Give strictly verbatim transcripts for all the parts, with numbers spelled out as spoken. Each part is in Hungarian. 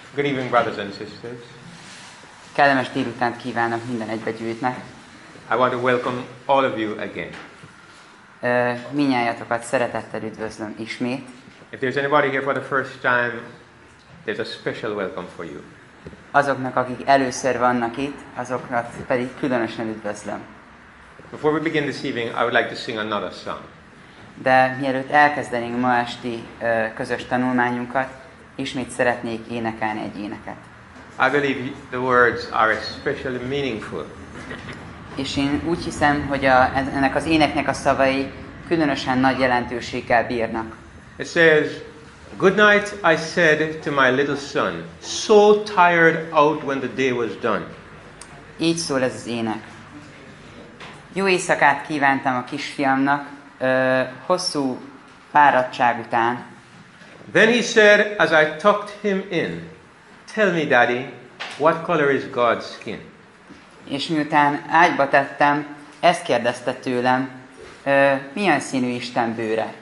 Good evening, brothers and sisters. Kellemes délutánt kívánok minden egybegyűjtnek. I want to welcome all of you again. Uh, Minnyájatokat szeretettel üdvözlöm ismét. If there's anybody here for the first time, there's a special welcome for you. Azoknak, akik először vannak itt, azokat pedig különösen üdvözlöm. Before we begin this evening, I would like to sing another song. De mielőtt elkezdenénk ma esti uh, közös tanulmányunkat, ismét szeretnék énekelni egy éneket. I believe the words are especially meaningful. És én úgy hiszem, hogy a, ennek az éneknek a szavai különösen nagy jelentőséggel bírnak. It says, "Good night, I said to my little son, so tired out when the day was done." Így szól ez az ének. Jó éjszakát kívántam a kisfiamnak, ö, hosszú fáradtság után. Then he said, as I tucked him in, "Tell me, Daddy, what color is God's skin?" És miután ágyba tettem, ezt kérdezte tőlem, ö, milyen színű Isten bőre?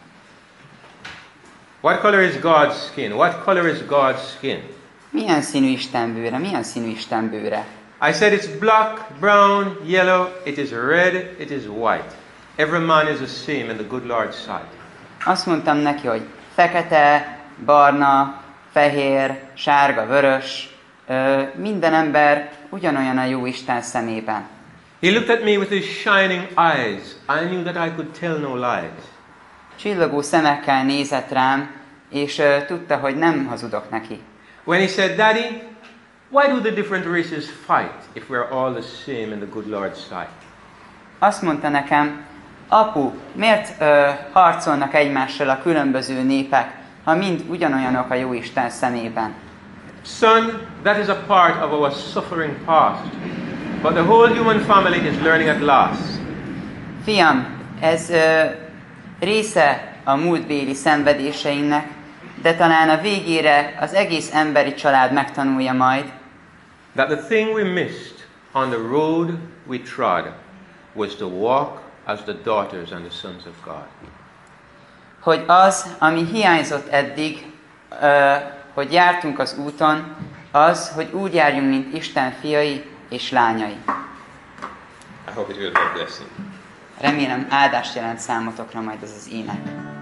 What color is God's skin? What color is God's skin? Milyen színű Isten bőre? Milyen színű Isten bőre? I said it's black, brown, yellow, it is red, it is white. Every man is the same in the good Lord's sight. Azt mondtam neki, hogy fekete, barna, fehér, sárga, vörös, ö, minden ember ugyanolyan a jó Isten szemében. He looked at me with his shining eyes. I knew that I could tell no lies. Csillogó szemekkel nézett rám, és ö, tudta, hogy nem hazudok neki. When he said, "Daddy, why do the different races fight if we're all the same in the good Lord's sight?" Azt mondta nekem, apu, miért ö, harcolnak egymással a különböző népek, ha mind ugyanolyanok a jó Isten szemében? Son, that is a part of our suffering past. But the whole human family is learning at last. Fiam, ez ö, része a múltbéli szenvedéseinknek, de talán a végére az egész emberi család megtanulja majd, That the thing we missed on the road we trod was to walk as the daughters and the sons of God. hogy az, ami hiányzott eddig, ö, hogy jártunk az úton, az, hogy úgy járjunk, mint Isten fiai és lányai. I hope it will be a blessing. Remélem áldást jelent számotokra majd ez az ének.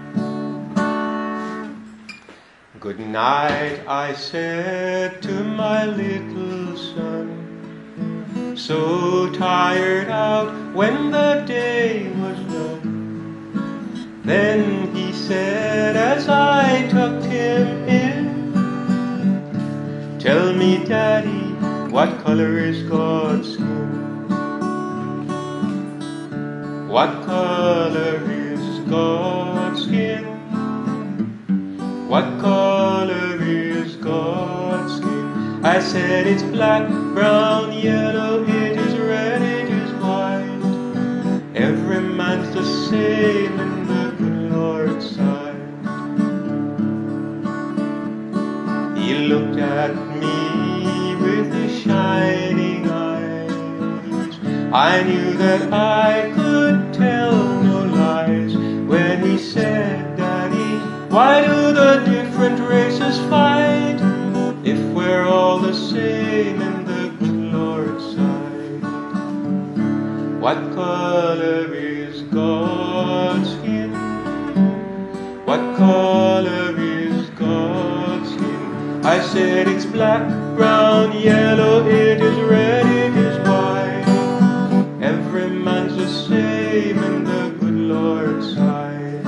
Good night, I said to my little son, so tired out when the day was done. Then he said as I tucked him in, "Tell me, Daddy, what color is God's skin? What color is God's skin? What color is God's skin?" I said it's black, brown, yellow, it is red, it is white. Every man's the same in the good Lord's sight. He looked at me with his shining eyes. I knew that I could tell no lies when he said, "Daddy, why do the different races fight if we're all the same in the good Lord's sight? What color is God's skin? What color is God's skin?" I said it's black, brown, yellow, it is red, it is white. Every man's the same in the good Lord's sight.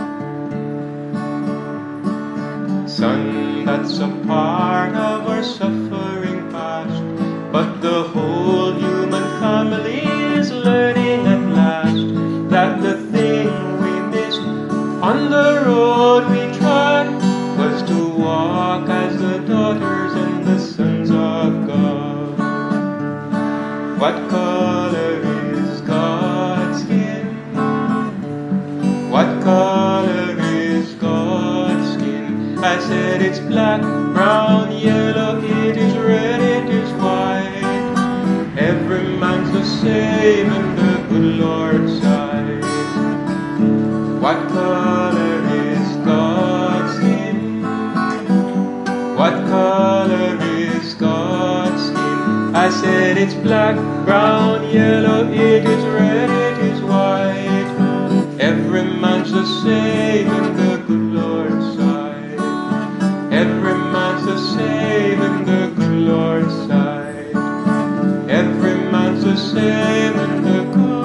Son, that's a part of our suffering past, but the whole human family is learning at last that the thing we missed on the road we trod was to walk as the daughters and the sons of God. What color is God's skin? What color is God's skin? I said it's black, brown, yellow, it is red, it is white. Every man's the same in the good Lord's sight. What color is God's skin? What color color is God's skin. I said it's black, brown, yellow, it is red, it is white. Every man's the same in the good Lord's sight. Every man's the same in the good Lord's sight. Every man's the same in the good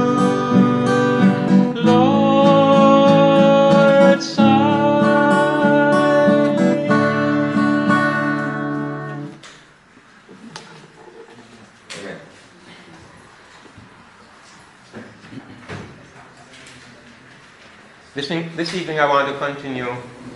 Lord's sight. Amen. This, thing, this evening I want to continue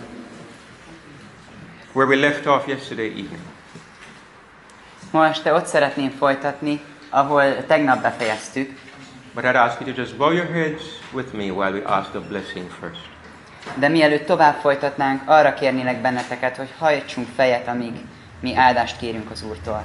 where we left off yesterday evening. Ma este ott szeretném folytatni, ahol tegnap befejeztük. But I'd ask you to just bow your heads with me while we ask the blessing first. De mielőtt tovább folytatnánk, arra kérnélek benneteket, hogy hajtsunk fejet, amíg mi áldást kérünk az Úrtól.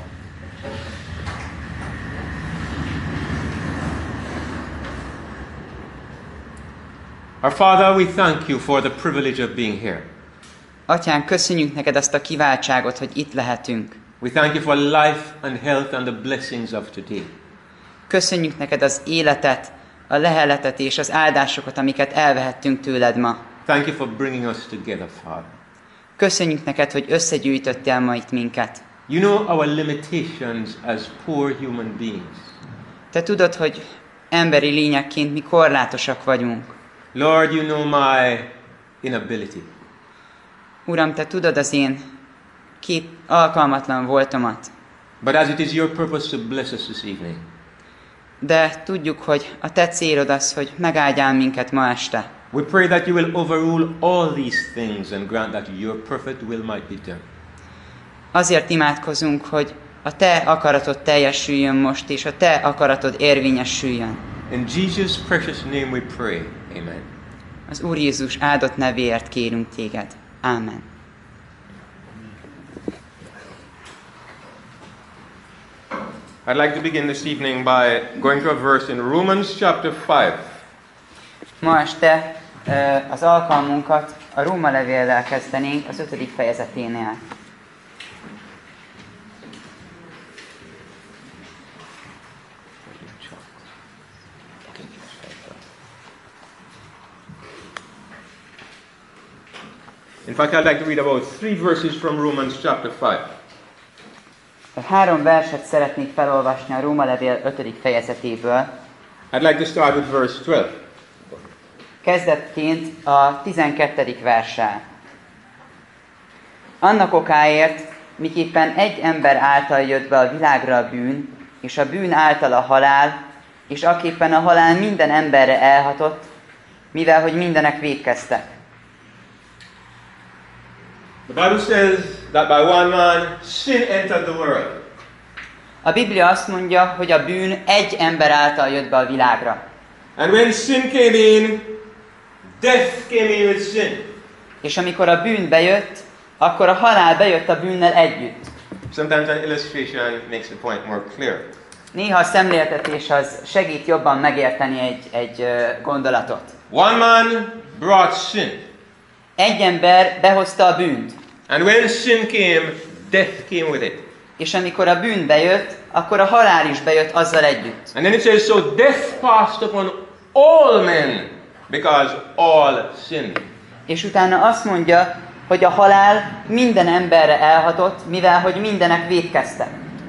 Our Father, we thank you for the privilege of being here. Atyánk, köszönjük neked azt a kiváltságot, hogy itt lehetünk. We thank you for life and health and the blessings of today. Köszönjük neked az életet, a leheletet és az áldásokat, amiket elvehettünk tőled ma. Thank you for bringing us together, Father. Köszönjük neked, hogy összegyűjtöttél ma itt minket. You know our limitations as poor human beings. Te tudod, hogy emberi lényekként mi korlátosak vagyunk. Lord, you know my inability. Uram, te tudod az én kép alkalmatlan voltomat. But as it is your purpose to bless us this evening, de tudjuk, hogy a te célod az, hogy megáldjál minket ma este. we pray that you will overrule all these things and grant that your perfect will might be done. Azért imádkozunk, hogy a te akaratod teljesüljön most, és a te akaratod érvényesüljön. In Jesus' precious name we pray. Amen. Az Úr Jézus áldott nevéért kérünk téged. Amen. I'd like to begin this evening by going to a verse in Romans chapter five. Ma este az alkalmunkat a Róma levéllel kezdenénk az ötödik fejezeténél. In fact, I'd like to read about three verses from Romans chapter five. Három verset szeretnék felolvasni a Róma levél ötödik fejezetéből. I'd like to start with verse twelve. Kezdetként a tizenkettedik verssel. Annak okáért, miképpen egy ember által jött be a világra a bűn, és a bűn által a halál, és aképpen a halál minden emberre elhatott, mivel hogy mindenek vétkeztek. The Bible says that by one man sin entered the world. A Biblia azt mondja, hogy a bűn egy ember által jött be a világra. And when sin came in, death came in with sin. És amikor a bűn bejött, akkor a halál bejött a bűnnel együtt. Sometimes an illustration makes the point more clear. Néha a szemléltetés az segít jobban megérteni egy, egy gondolatot. One man brought sin. Egy ember behozta a bűnt. And when sin came, death came with it. És amikor a bűn bejött, akkor a halál is bejött azzal együtt. And then it says, so death passed upon all men, because all sinned. És utána azt mondja, hogy a halál minden emberre elhatott, mivel hogy mindenek vétkeztek.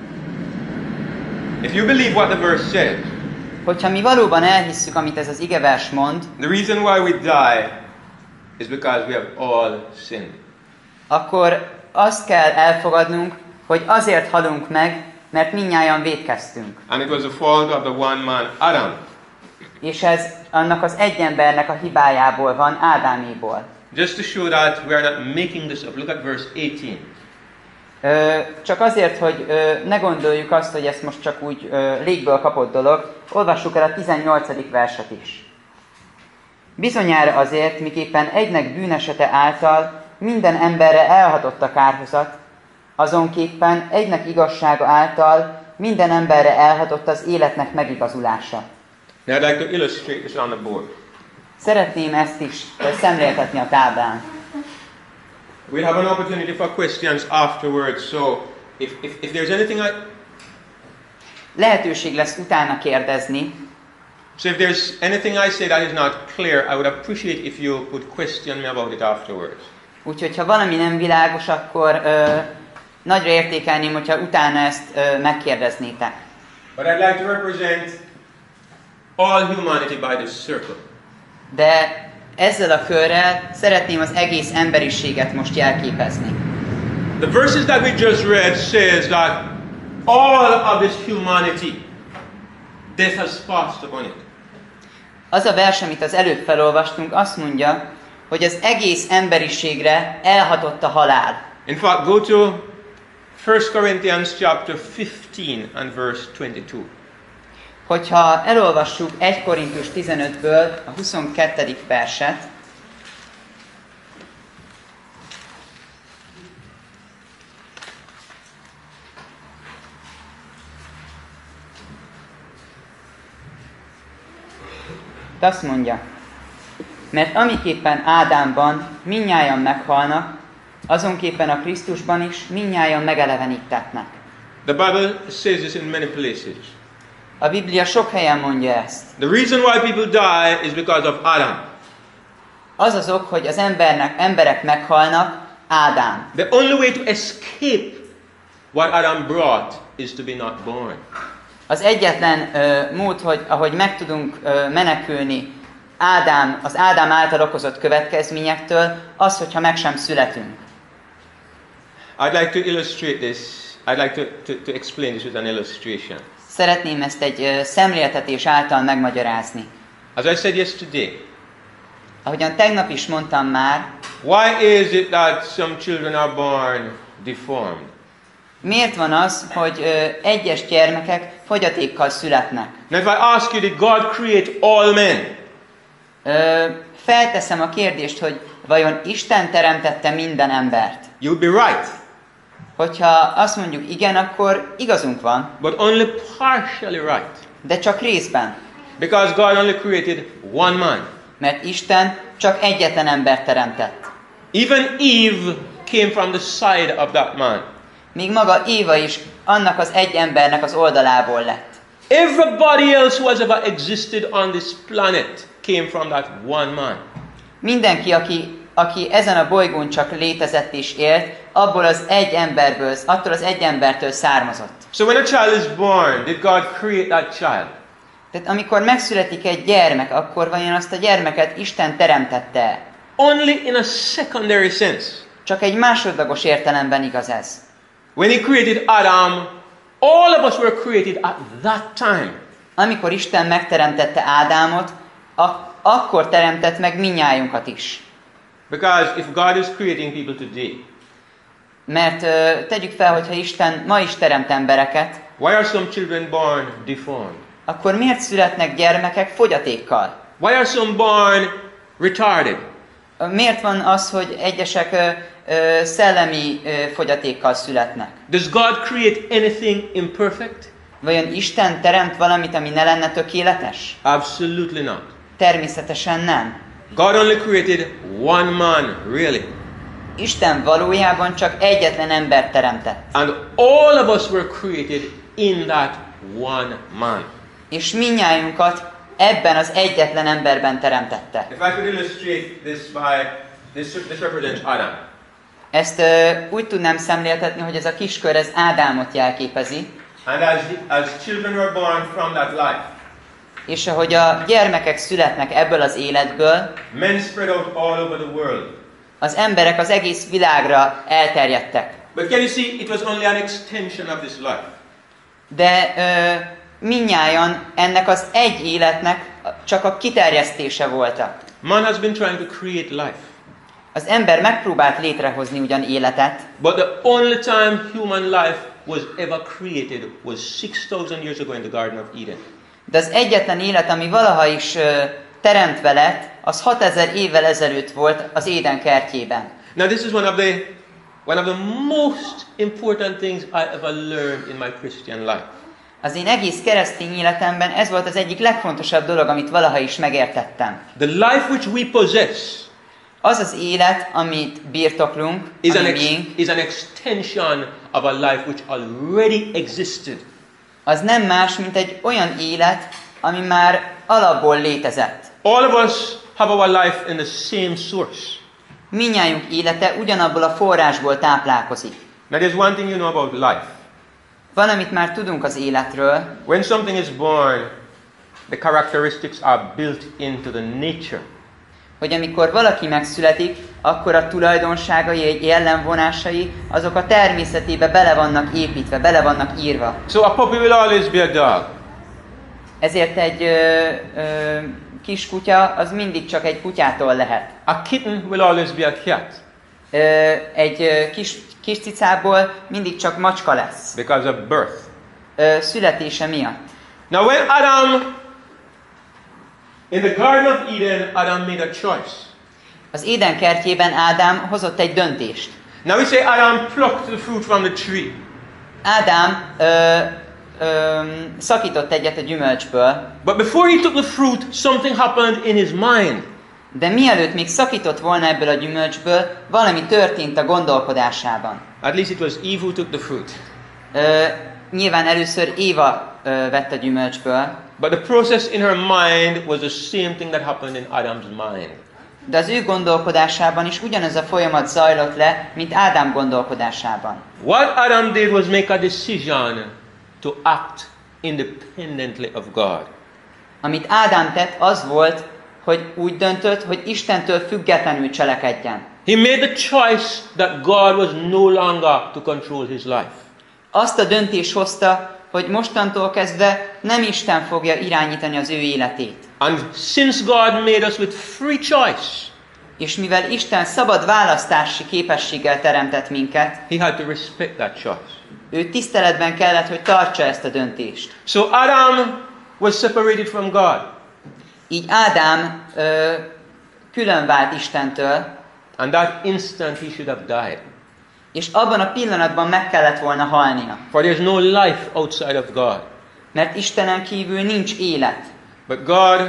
If you believe what the verse says, hogyha mi valóban elhisszük, amit ez az igevers mond, the reason why we die is because we have all sinned. akkor azt kell elfogadnunk, hogy azért halunk meg, mert mindnyájan vétkeztünk. And it was the fault of the one man, Adam. És ez annak az egy embernek a hibájából van, Ádáméból. Just to show that we are not making this up, look at verse eighteen. Ö, csak azért, hogy ö, ne gondoljuk azt, hogy ez most csak úgy ö, légből kapott dolog, olvassuk el a tizennyolcadik verset is. Bizonyára azért, miképpen egynek bűnesete által minden emberre elhatott a kárhozat, azonképpen egynek igazsága által minden emberre elhatott az életnek megigazulása. Now I'd like to illustrate this on the board. Szeretném ezt is szemléltetni a táblán. We'll have an opportunity for questions afterwards, so if, if, if there's anything I... Lehetőség lesz utána kérdezni. So if there's anything I say that is not clear, I would appreciate if you could question me about it afterwards. Úgyhogy ha valami nem világos, akkor ö, nagyra értékelném, hogyha utána ezt ö, megkérdeznétek. But I'd like to represent all humanity by this circle. De ezzel a körrel szeretném az egész emberiséget most jelképezni. The verses that we just read says that all of this humanity, death has passed upon it. Az a vers, amit az előbb felolvastunk, azt mondja, hogy az egész emberiségre elhatott a halál. In fact, go to First Corinthians chapter fifteen and verse twenty-two. Hogyha elolvassuk Első Korintus tizenötből a huszonkettedik verset, azt mondja, mert amiképpen Ádámban mindnyájan meghalnak, azonképpen a Krisztusban is mindnyájan megelevenítetnek. The Bible says this in many places. A Biblia sok helyen mondja ezt. The reason why people die is because of Adam. Az az ok, hogy az embernek, emberek meghalnak, Ádám. The only way to escape what Adam brought is to be not born. Az egyetlen uh, mód, hogy ahogy meg tudunk uh, menekülni Ádám, az Ádám által okozott következményektől, az, hogyha meg sem születünk. I'd like to illustrate this. I'd like to, to, to explain this with an illustration. Szeretném ezt egy uh, szemléltetés által megmagyarázni. As I said yesterday, ahogyan tegnap is mondtam már, why is it that some children are born deformed? Miért van az, hogy ö, egyes gyermekek fogyatékkal születnek? Now if I ask you, did God create all men? Ö, felteszem a kérdést, hogy vajon Isten teremtette minden embert? You'd be right. Hogyha azt mondjuk igen, akkor igazunk van. But only partially right. De csak részben. Because God only created one man. Mert Isten csak egyetlen embert teremtett. Even Eve came from the side of that man. Míg maga Éva is annak az egy embernek az oldalából lett. Everybody else who has ever existed on this planet came from that one man. Mindenki, aki, aki ezen a bolygón csak létezett és élt, abból az egy emberből, attól az egy embertől származott. So when a child is born, did God create that child? Tehát amikor megszületik egy gyermek, akkor vajon azt a gyermeket Isten teremtette? Only in a secondary sense. Csak egy másodlagos értelemben igaz ez. When he created Adam, all of us were created at that time. Amikor Isten megteremtette Ádámot, ak- akkor teremtett meg mindnyájunkat is. Because if God is creating people today, mert uh, tegyük fel, hogyha Isten ma is teremt embereket, why are some children born deformed? akkor miért születnek gyermekek fogyatékkal? Why are some born retarded? Miért van az, hogy egyesek uh, uh, szellemi uh, fogyatékkal születnek? Does God create anything imperfect? Vajon Isten teremt valamit, ami ne lenne tökéletes? Absolutely not. Természetesen nem. God only created one man, really. Isten valójában csak egyetlen embert teremtett. And all of us were created in that one man. És mindnyájunkat ebben az egyetlen emberben teremtette. If I could illustrate this by this, this represents Adam. Ezt uh, úgy tudnám szemléltetni, hogy ez a kiskör ez Ádámot jelképezi. And as, as children were born from that life, és ahogy a gyermekek születnek ebből az életből, men spread out all over the world. Az emberek az egész világra elterjedtek. But can you see, it was only an extension of this life. De uh, mindnyájan ennek az egy életnek csak a kiterjesztése voltak. Man has been trying to create life. Az ember megpróbált létrehozni ugyan életet. But the only time human life was ever created was six thousand years ago in the Garden of Eden. De az egyetlen élet, ami valaha is uh, teremtve lett, az hatezer évvel ezelőtt volt az Éden kertjében. Now this is one of the one of the most important things I ever learned in my Christian life. Az én egész keresztény életemben ez volt az egyik legfontosabb dolog, amit valaha is megértettem. The life which we possess, Az az élet, amit birtoklunk, is an, ami ex- miénk, is an extension of a life which already existed. az nem más, mint egy olyan élet, ami már alapból létezett. All of us have our life in the same source. Mindnyájunk élete ugyanabból a forrásból táplálkozik. Now there's one thing you know about life. Van, amit már tudunk az életről, When something is born, the characteristics are built into the nature. hogy amikor valaki megszületik, akkor a tulajdonságai, jellemvonásai, azok a természetébe bele vannak építve, bele vannak írva. So a puppy will always be a dog. Ezért egy ö, ö, kiskutya az mindig csak egy kutyától lehet. A kitten will always be a cat Ö, egy ö, kis, kis cicából mindig csak macska lesz. because of birth. Ö, születése miatt. Now when Adam, in the Garden of Eden, Adam made a choice. Az Éden kertjében Ádám hozott egy döntést. Now we say Adam plucked the fruit from the tree. Ádám ö, ö, szakított egyet a gyümölcsből, But before he took the fruit, something happened in his mind. de mielőtt még szakított volna ebből a gyümölcsből, valami történt a gondolkodásában. At least it was Eve who took the fruit. Ö, nyilván először Éva ö, vett a gyümölcsből, But the process in her mind was the same thing that happened in Adam's mind. de az ő gondolkodásában is ugyanaz a folyamat zajlott le, mint Ádám gondolkodásában. What Adam did was make a decision to act independently of God. Amit Ádám tett, az volt, hogy úgy döntött, hogy Istentől függetlenül cselekedjen. He made the choice that God was no longer to control his life. Azt a döntést hozta, hogy mostantól kezdve nem Isten fogja irányítani az ő életét. And since God made us with free choice, És mivel Isten szabad választási képességgel teremtett minket, he had to respect that choice. ő tiszteletben kellett, hogy tartsa ezt a döntést. So Adam was separated from God. Így Ádám ö, külön vált Istentől, And that instant he should have died. és abban a pillanatban meg kellett volna halnia. For there's no life outside of God. Mert Istenen kívül nincs élet. But God,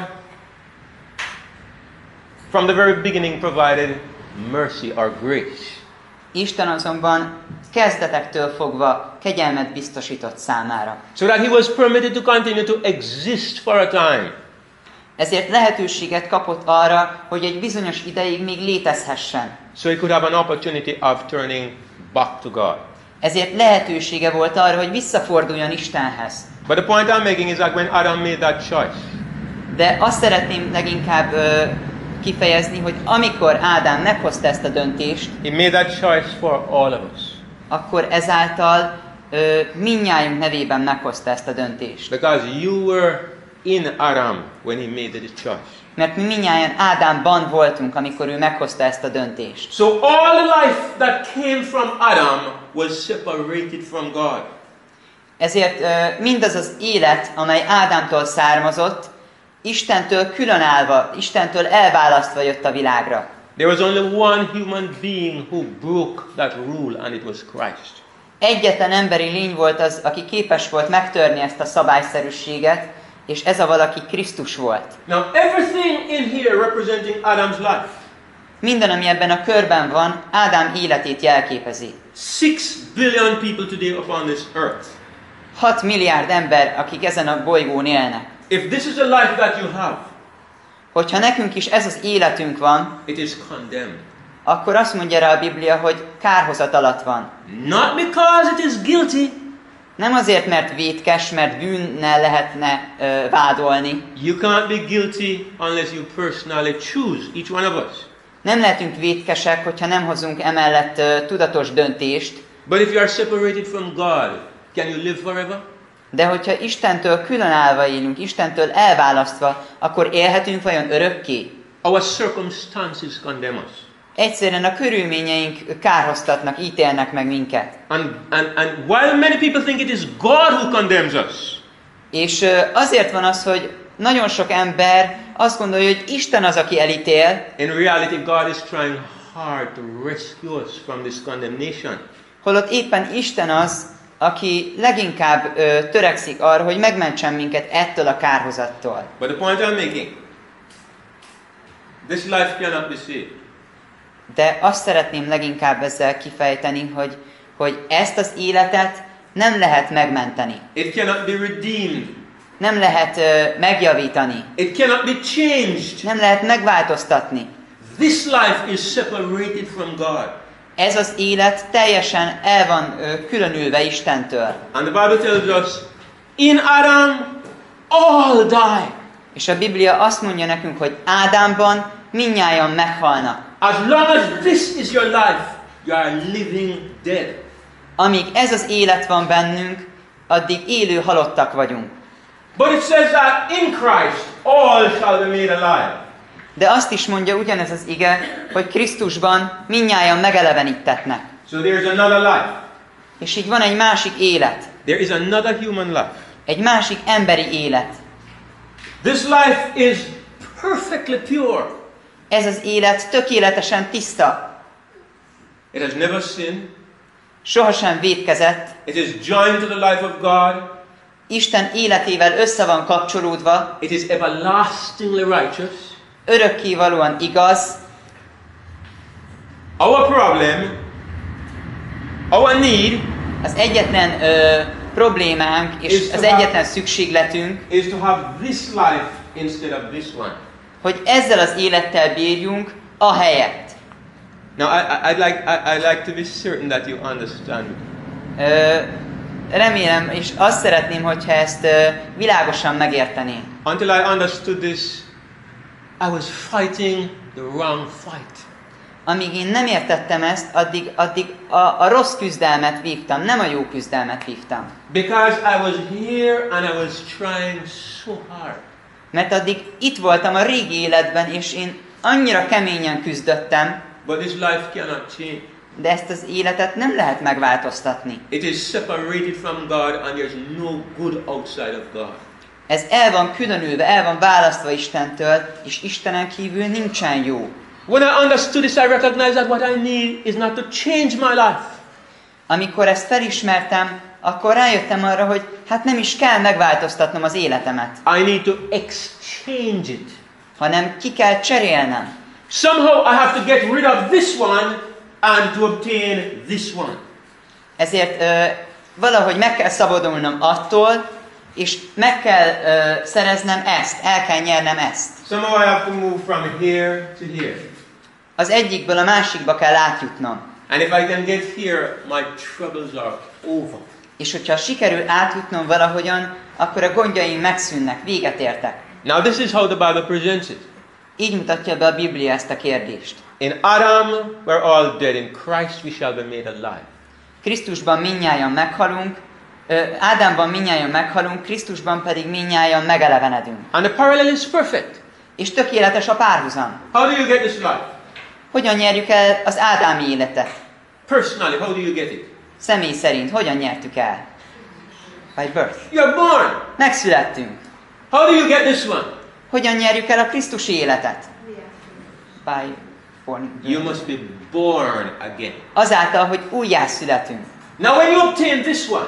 from the very beginning, provided mercy or grace. Isten azonban kezdetektől fogva kegyelmet biztosított számára. So that he was permitted to continue to exist for a time. Ezért lehetőséget kapott arra, hogy egy bizonyos ideig még létezhessen. So he could have an opportunity of turning back to God. Ezért lehetősége volt arra, hogy visszaforduljon Istenhez. But the point I'm making is that when Adam made that choice, De azt szeretném leginkább ö, kifejezni, hogy amikor Ádám meghozta ezt a döntést, he made that choice for all of us. akkor ezáltal ö, mindnyájunk nevében meghozta ezt a döntést. Because you were in Adam when he made this choice. Mert mi mindnyájan Ádámban voltunk, amikor ő meghozta ezt a döntést. So all the life that came from Adam was separated from God. Ezért ö, mindaz az élet, amely Ádámtól származott, Istentől különállva, Istentől elválasztva jött a világra. There was only one human being who broke that rule, and it was Christ. Egyetlen emberi lény volt az, aki képes volt megtörni ezt a szabályszerűséget, és ez a valaki Krisztus volt. Now everything in here representing Adam's life. Minden, ami ebben a körben van, Ádám életét jelképezi. Six billion people today upon this earth. Hat milliárd ember, akik ezen a bolygón élnek. If this is a life that you have, Hogyha nekünk is ez az életünk van, it is condemned. akkor azt mondja rá a Biblia, hogy kárhozat alatt van. Not because it is guilty. Nem azért, mert vétkes, mert bűnnel lehetne ö, vádolni. You can't be guilty unless you personally choose, each one of us. Nem lehetünk vétkesek, hogyha nem hozunk emellett ö, tudatos döntést. But if you are separated from God, can you live forever? De hogyha Istentől különállva élünk, Istentől elválasztva, akkor élhetünk vajon örökké? Our circumstances condemn us. Egyszerűen a körülményeink kárhoztatnak, ítélnek meg minket. And, and, and while many people think it is God who condemns us, És ö, azért van az, hogy nagyon sok ember azt gondolja, hogy Isten az, aki elítél, in reality God is trying hard to rescue us from this condemnation. holott éppen Isten az, aki leginkább ö, törekszik arra, hogy megmentsen minket ettől a kárhozattól. But the point I'm making, this life cannot be saved. De azt szeretném leginkább ezzel kifejteni, hogy, hogy ezt az életet nem lehet megmenteni. It cannot be redeemed. Nem lehet uh, megjavítani. It cannot be changed. Nem lehet megváltoztatni. This life is separated from God. Ez az élet teljesen el van uh, különülve Istentől. And the Bible tells us, in Adam, all die. És a Biblia azt mondja nekünk, hogy Ádámban mindnyájan meghalnak. As long as this is your life, you are living dead. Amíg ez az élet van bennünk, addig élő halottak vagyunk. But it says that in Christ all shall be made alive. De azt is mondja ugyanez az ige, hogy Krisztusban mindnyájan megelevenítetnek. So there is another life. És így van egy másik élet. There is another human life. Egy másik emberi élet. This life is perfectly pure. Ez az élet tökéletesen tiszta. It has never sinned. Sohasem vétkezett. It is joined to the life of God. Isten életével össze van kapcsolódva. It is everlastingly righteous. Örökkévalóan igaz. Our problem, our need, az egyetlen ö, problémánk és az egyetlen szükségletünk, is to have this life instead of this one. Hogy ezzel az élettel bírjunk a helyett. Now I, I, I'd like I, I'd like to be certain that you understand. Ö, remélem, és azt szeretném, hogyha ezt ö, világosan megértenénk. Until I understood this, I was fighting the wrong fight. Amíg én nem értettem ezt, addig, addig a, a rossz küzdelmet vívtam, nem a jó küzdelmet vívtam. Because I was here and I was trying so hard. Mert addig itt voltam a régi életben, és én annyira keményen küzdöttem, But this life cannot change. de ezt az életet nem lehet megváltoztatni. It is separated from God and there's no good outside of God. Ez el van különülve, el van választva Istentől, és Istenen kívül nincsen jó. When I understood this, I recognized that what I need is not to change my life. Amikor ezt felismertem, akkor rájöttem arra, hogy hát nem is kell megváltoztatnom az életemet. I need to exchange it. Hanem ki kell cserélnem. Somehow I have to get rid of this one and to obtain this one. Ezért ö, valahogy meg kell szabadulnom attól, és meg kell ö, szereznem ezt, el kell nyernem ezt. Somehow I have to move from here to here. Az egyikből a másikba kell átjutnom. And if I can get here, my troubles are over. És hogyha sikerül átjutnom valahogyan, akkor a gondjaim megszűnnek, véget értek. Now this is how the Bible presents it. Így mutatja be a Biblia ezt a kérdést. In Adam, we're all dead. In Christ, we shall be made alive. Krisztusban mindnyájan meghalunk, ö, Ádámban mindnyájan meghalunk, Krisztusban pedig mindnyájan megelevenedünk. And the parallel is perfect. És tökéletes a párhuzam. How do you get this life? Hogyan nyerjük el az ádámi életet? Personally, how do you get it? Személy szerint hogyan nyertük el? By birth. You're born. Megszülettünk. How do you get this one? Hogyan nyerjük el a Krisztusi életet? By born. You must be born again. Azáltal, hogy újjászületünk. Now when you obtain this one,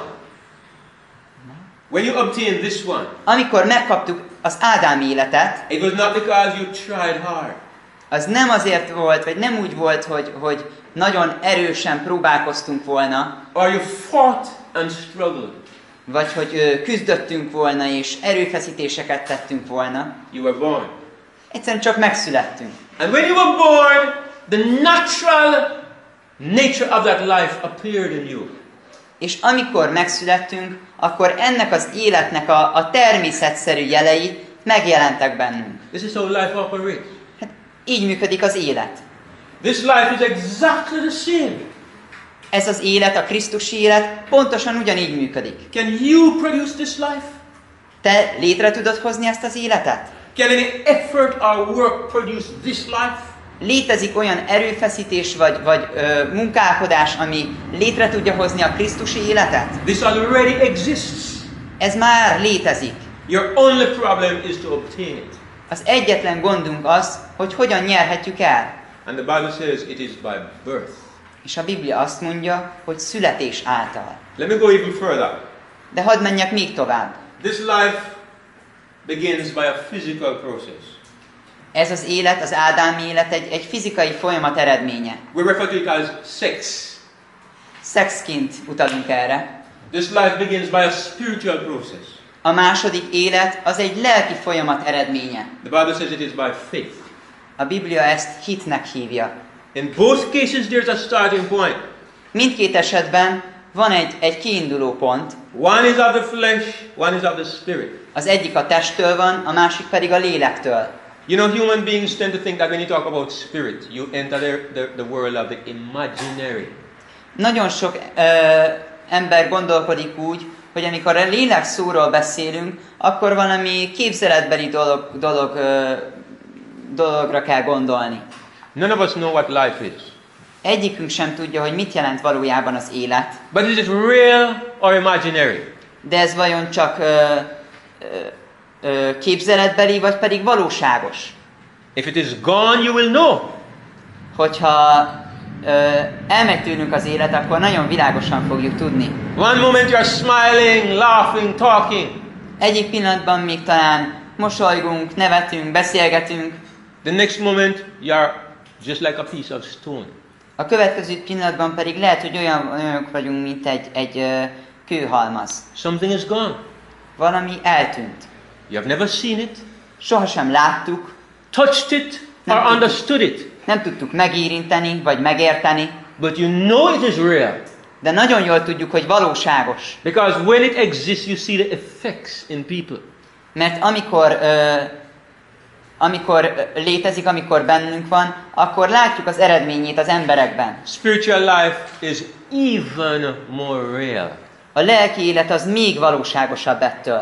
when you obtain this one, Amikor megkaptuk az ádámi életet, it was not because you tried hard. az nem azért volt, vagy nem úgy volt, hogy, hogy nagyon erősen próbálkoztunk volna, Or you fought and struggled. vagy hogy ö, küzdöttünk volna, és erőfeszítéseket tettünk volna. You were born. Egyszerűen csak megszülettünk. And when you were born, the natural nature of that life appeared in you. És amikor megszülettünk, akkor ennek az életnek a, a természetszerű jelei megjelentek bennünk. This is how life operates. Hát így működik az élet. This life is exactly the same. Ez az élet, a Krisztusi élet pontosan ugyanígy működik. Can you produce this life? Te létre tudod hozni ezt az életet? Can any effort or work produce this life? Létezik olyan erőfeszítés vagy, vagy ö, munkálkodás, ami létre tudja hozni a Krisztusi életet? This already exists. Ez már létezik. Your only problem is to obtain it. Az egyetlen gondunk az, hogy hogyan nyerhetjük el. And the Bible says it is by birth. És a Biblia azt mondja, hogy születés által. Let me go even further. De hadd menjek még tovább. This life begins by a physical process. Ez az élet, az ádámi élet egy, egy fizikai folyamat eredménye. We refer to it as sex. Szexként utalunk erre. This life begins by a spiritual process. A második élet az egy lelki folyamat eredménye. The Bible says it is by faith. A Biblia ezt hitnek hívja. In both cases there's a starting point. Mindkét esetben van egy, egy kiinduló pont. One is of the flesh, one is of the spirit. Az egyik a testtől van, a másik pedig a lélektől. You know, human beings tend to think that when you talk about spirit, you enter the, the, the world of the imaginary. Nagyon sok ö, ember gondolkodik úgy, hogy amikor a lélek szóról beszélünk, akkor valami képzeletbeli dolog, dolog, ö, dologra kell gondolni. None of us know what life is. Egyikünk sem tudja, hogy mit jelent valójában az élet. But is it real or imaginary? De ez vajon csak ö, ö, ö, képzeletbeli, vagy pedig valóságos? If it is gone, you will know. Hogyha ö, elmegy tőlünk az élet, akkor nagyon világosan fogjuk tudni. One moment you are smiling, laughing, talking. Egyik pillanatban még talán mosolygunk, nevetünk, beszélgetünk. The next moment you are just like a piece of stone. A következő pillanatban pedig lehet, hogy olyan olyanok vagyunk, mint egy, egy ö, kőhalmaz. Something is gone. Valami eltűnt. You have never seen it, Sohasem láttuk, touched it, Nem or tudtuk. understood it. nem tudtuk megérinteni, vagy megérteni, But you know it is real. de nagyon jól tudjuk, hogy valóságos. Because when it exists, you see the effects in people. Mert amikor, ö, amikor ö, létezik, amikor bennünk van, akkor látjuk az eredményét az emberekben. Spiritual life is even more real. A lelki élet az még valóságosabb ettől.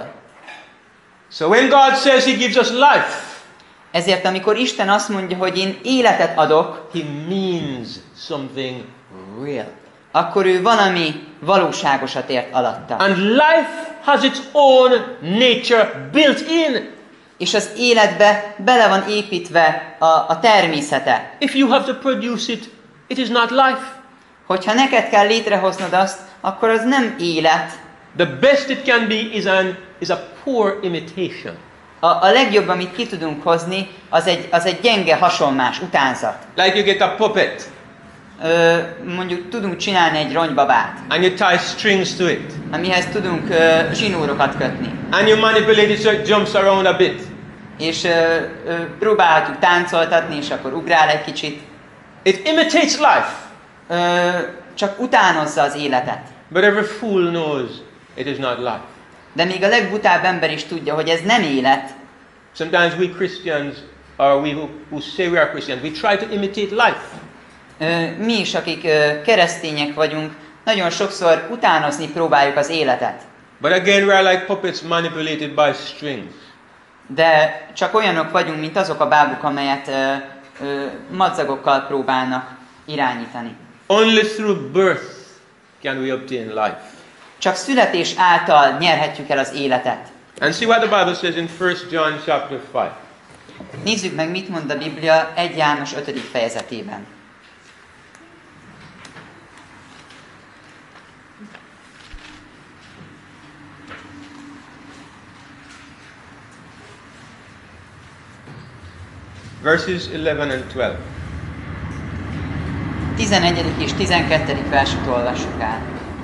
So when God says He gives us life, Ezért amikor Isten azt mondja, hogy én életet adok, He means something real. akkor ő valami valóságosat ért alatta. And life has its own nature built in. És az életbe bele van építve a, a természete. If you have to produce it, it is not life. Hogyha neked kell létrehoznod azt, akkor az nem élet. The best it can be is, an, is a poor imitation. A, a legjobb, amit ki tudunk hozni, az egy, az egy gyenge hasonlás, utánzat. Like you get a puppet Ö, mondjuk tudunk csinálni egy ronybabát, and you tie strings to it. amihez tudunk ö, zsinórokat kötni. And you manipulate it so it jumps around a bit. És ö, ö, próbálhatjuk táncoltatni, és akkor ugrál egy kicsit. It imitates life. Ö, csak utánozza az életet. But every fool knows it is not life. De még a legbutább ember is tudja, hogy ez nem élet. Sometimes we Christians, or we who, who say we are Christians, we try to imitate life. Ö, mi is, akik ö, keresztények vagyunk, nagyon sokszor utánozni próbáljuk az életet. But again, we are like puppets manipulated by strings. De csak olyanok vagyunk, mint azok a bábuk, amelyet ö, ö, madzagokkal próbálnak irányítani. Only through birth can we obtain life. Csak születés által nyerhetjük el az életet. And see what the Bible says in First John chapter five. Nézzük meg, mit mond a Biblia egy János ötödik fejezetében. Verses eleven and twelve. tizenegyedik és tizenkettedik verset olvassuk el.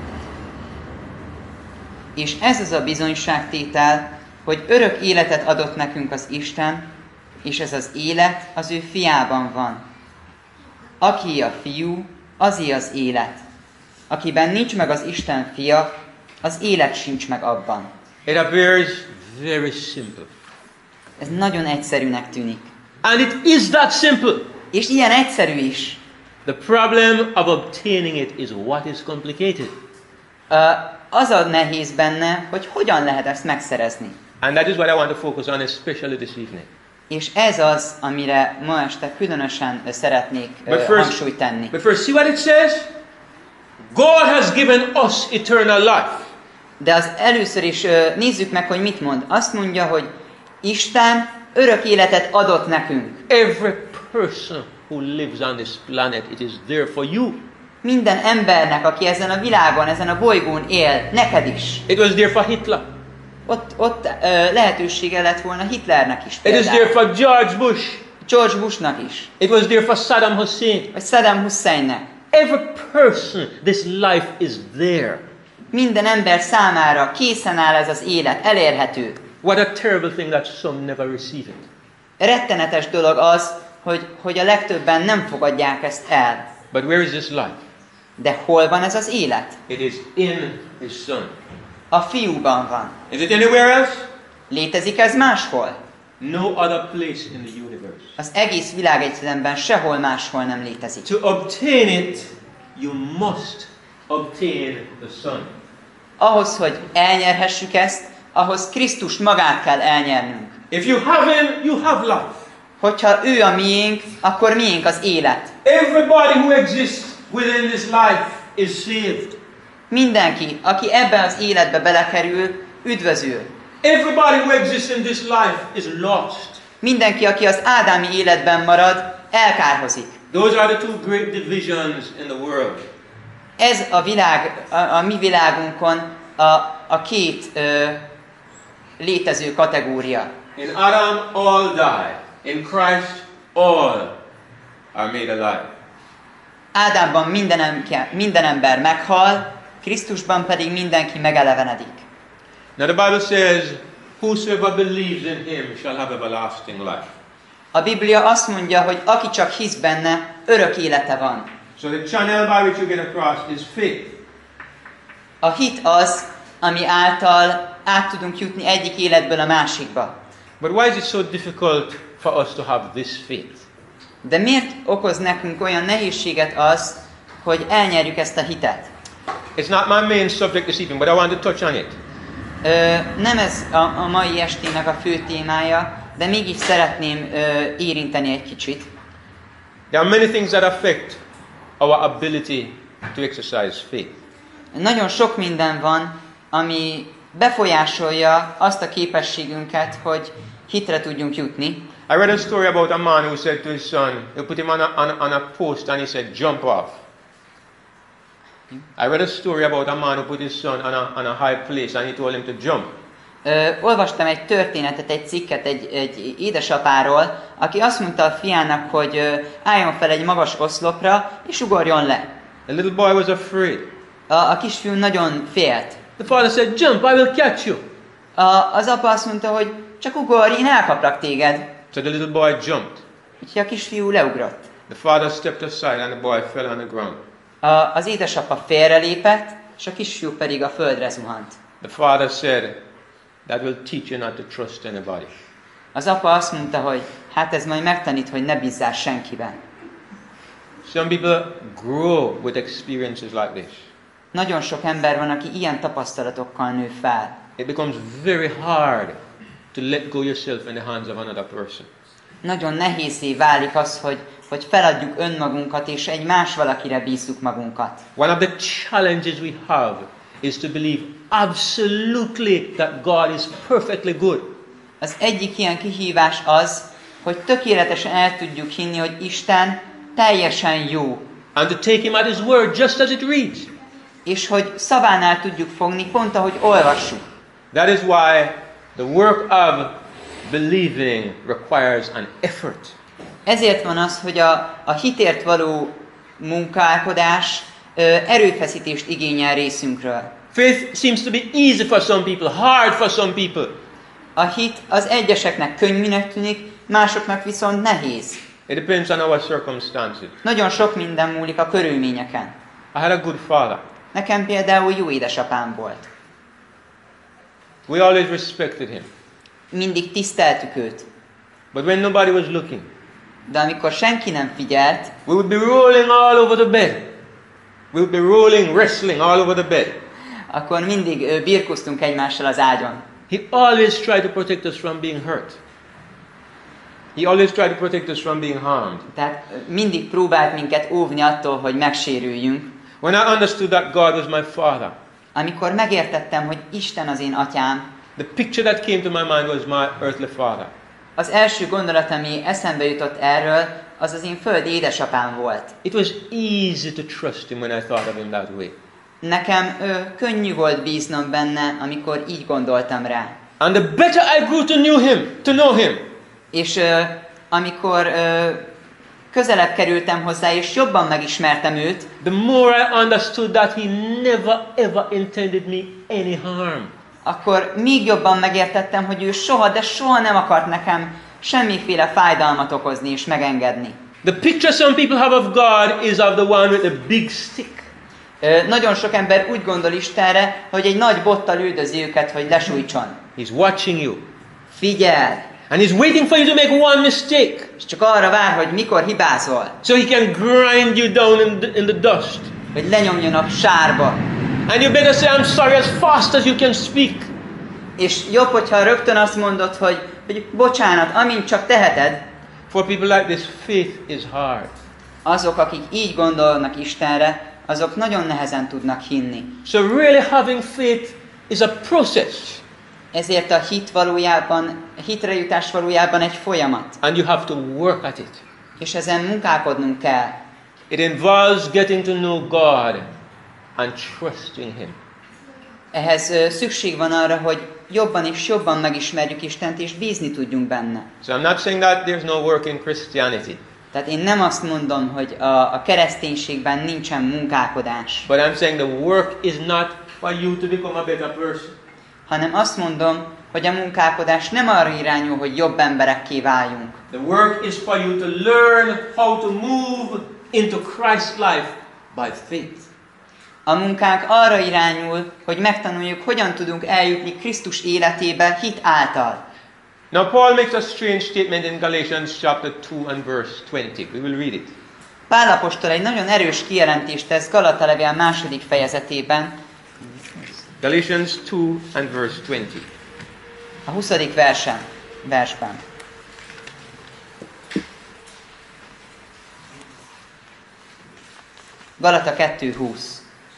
És ez az a bizonyságtétel, hogy örök életet adott nekünk az Isten, és ez az élet az ő fiában van. Aki a fiú, azé az élet. Akiben nincs meg az Isten fia, az élet sincs meg abban. It appears very simple. Ez nagyon egyszerűnek tűnik. And it is that simple. És ilyen egyszerű is. The problem of obtaining it is what is complicated. Uh, az a nehéz benne, hogy hogyan lehet ezt megszerezni. And that is what I want to focus on, especially this evening. És ez az, amire ma este különösen szeretnék But uh, first, hangsúlyt tenni. but first, see what it says? God has given us eternal life. De az először is uh, nézzük meg, hogy mit mond. Azt mondja, hogy Isten örök életet adott nekünk. Every person who lives on this planet, it is there for you. Minden embernek, aki ezen a világon, ezen a bolygón él, neked is. It was there for Hitler. Ott, ott uh, lehetősége lett volna Hitlernek is It is there például. for George Bush. George Bushnak is, It was there for Saddam Hussein. vagy Saddam Husseinnek. Every person, this life is there. Minden ember számára készen áll ez az élet, elérhető. What a terrible thing that some never receive it. Rettenetes dolog az, hogy, hogy a legtöbben nem fogadják ezt el. But where is this life? De hol van ez az élet? It is in His Son. A fiúban van. Is it anywhere else? Létezik ez máshol? No other place in the universe. Az egész világegyetemben sehol máshol nem létezik. To obtain it, you must obtain the Son. Ahhoz, hogy elnyerhessük ezt, ahhoz Krisztus magát kell elnyernünk. If you have Him, you have life. Hogyha ő a miénk, akkor miénk az élet. Everybody who exists within this life is saved. Mindenki, aki ebbe az életbe belekerül, üdvözül. Everybody who exists in this life is lost. Mindenki, aki az ádámi életben marad, elkárhozik. Those are the two great divisions in the world. Ez a világ, a, a mi világunkon a, a két ö, létező kategória. In Adam all die. In Christ all are made alive. Ádámban minden, ember, minden ember meghal, Krisztusban pedig mindenki megelevenedik. Now the Bible says, whosoever believes in Him shall have everlasting life. A Biblia azt mondja, hogy aki csak hisz benne, örök élete van. So the channel by which you get across is faith. A hit az, ami által át tudunk jutni egyik életből a másikba. But why is it so difficult for us to have this faith? De miért okoz nekünk olyan nehézséget az, hogy elnyerjük ezt a hitet? It's not my main subject this evening, but I want to touch on it. Ö, nem ez a, a mai estének a fő témája, de mégis szeretném ö, érinteni egy kicsit. There are many things that affect our ability to exercise faith. Nagyon sok minden van, ami befolyásolja azt a képességünket, hogy hitre tudjunk jutni. I read a story about a man who said to his son, he put him on a, on, a, on a post and he said, jump off. I read a story about a man who put his son on a, on a high place and he told him to jump. Ö, olvastam egy történetet, egy cikket egy, egy édesapáról, aki azt mondta a fiának, hogy ö, álljon fel egy magas oszlopra, és ugorjon le. The little boy was afraid. A, a kisfiú nagyon félt. The father said, jump, I will catch you. A, az apa azt mondta, hogy csak ugorj, én elkaplak téged. So the little boy jumped. Úgyhogy a kisfiú leugrott. The father stepped aside and the boy fell on the ground. A, az édesapa félrelépett, és a kisfiú pedig a földre zuhant. The father said, that will teach you not to trust anybody. Az apa azt mondta, hogy hát ez majd megtanít, hogy ne bízzál senkiben. Some people grow with experiences like this. Nagyon sok ember van, aki ilyen tapasztalatokkal nő fel. It becomes very hard to let go yourself in the hands of another person. Nagyon nehézé válik az, hogy, hogy feladjuk önmagunkat, és egy más valakire bízzuk magunkat. One of the challenges we have is to believe absolutely that God is perfectly good. Az egyik ilyen kihívás az, hogy tökéletesen el tudjuk hinni, hogy Isten teljesen jó. And to take Him at His word just as it reads. És hogy szavánál tudjuk fogni, pont ahogy olvassuk. That is why the work of believing requires an effort. Ezért van az, hogy a, a hitért való munkálkodás ö, erőfeszítést igényel részünkről. Faith seems to be easy for some people, hard for some people. A hit az egyeseknek könnyűnek tűnik, másoknak viszont nehéz. It depends on our circumstances. Nagyon sok minden múlik a körülményeken. I had a good father. Nekem például jó édesapám volt. We always respected him. Mindig tiszteltük őt. But when nobody was looking, De amikor senki nem figyelt, we would be rolling all over the bed. We would be rolling, wrestling all over the bed. akkor mindig ö, birkóztunk egymással az ágyon. He always tried to protect us from being hurt. He always tried to protect us from being harmed. Tehát ö, mindig próbált minket óvni attól, hogy megsérüljünk. When I understood that God was my father, Amikor megértettem, hogy Isten az én atyám, the picture that came to my mind was my earthly father. az első gondolat, ami eszembe jutott erről, az az én földi édesapám volt. It was easy to trust him when I thought of him that way. Nekem ö, könnyű volt bíznom benne, amikor így gondoltam rá. And the better I grew to know him, to know him, És ö, amikor ö, közelebb kerültem hozzá, és jobban megismertem őt, the more I understood that he never ever intended me any harm. akkor még jobban megértettem, hogy ő soha, de soha nem akart nekem semmiféle fájdalmat okozni és megengedni. The picture some people have of God is of the one with the big stick. Ö, nagyon sok ember úgy gondol Istenre, hogy egy nagy bottal üldözi őket, hogy lesújtson. He's watching you. Figyel! And he's waiting for you to make one mistake. És csak arra vár, hogy mikor hibázol. So he can grind you down in the, in the dust. Hogy lenyomjon a sárba. And you better say, I'm sorry, as fast as you can speak. És jobb, hogyha rögtön azt mondod, hogy, hogy bocsánat, amint csak teheted. For people like this, faith is hard. Azok, akik így gondolnak Istenre, azok nagyon nehezen tudnak hinni. So really having faith is a process. Ezért a hit valójában, a hitre jutás valójában egy folyamat. And you have to work at it. És ezen munkálkodnunk kell. It involves getting to know God and trusting Him. Ehhez ö, szükség van arra, hogy jobban és jobban megismerjük Istent, és bízni tudjunk benne. So I'm not saying that there's no work in Christianity. Tehát én nem azt mondom, hogy a, a kereszténységben nincsen munkálkodás, But I'm saying the work is not for you to become a better person. hanem azt mondom, hogy a munkálkodás nem arra irányul, hogy jobb emberekké váljunk, The work is for you to learn how to move into Christ's life by faith. A munkánk arra irányul, hogy megtanuljuk, hogyan tudunk eljutni Krisztus életébe hit által. Now Paul makes a strange statement in Galatians chapter two and verse twenty. We will read it. Pál apostol egy nagyon erős kijelentést tesz Galata levél második fejezetében, Galatians two and verse twenty. a huszadik versen, versben. Galata kettő húsz.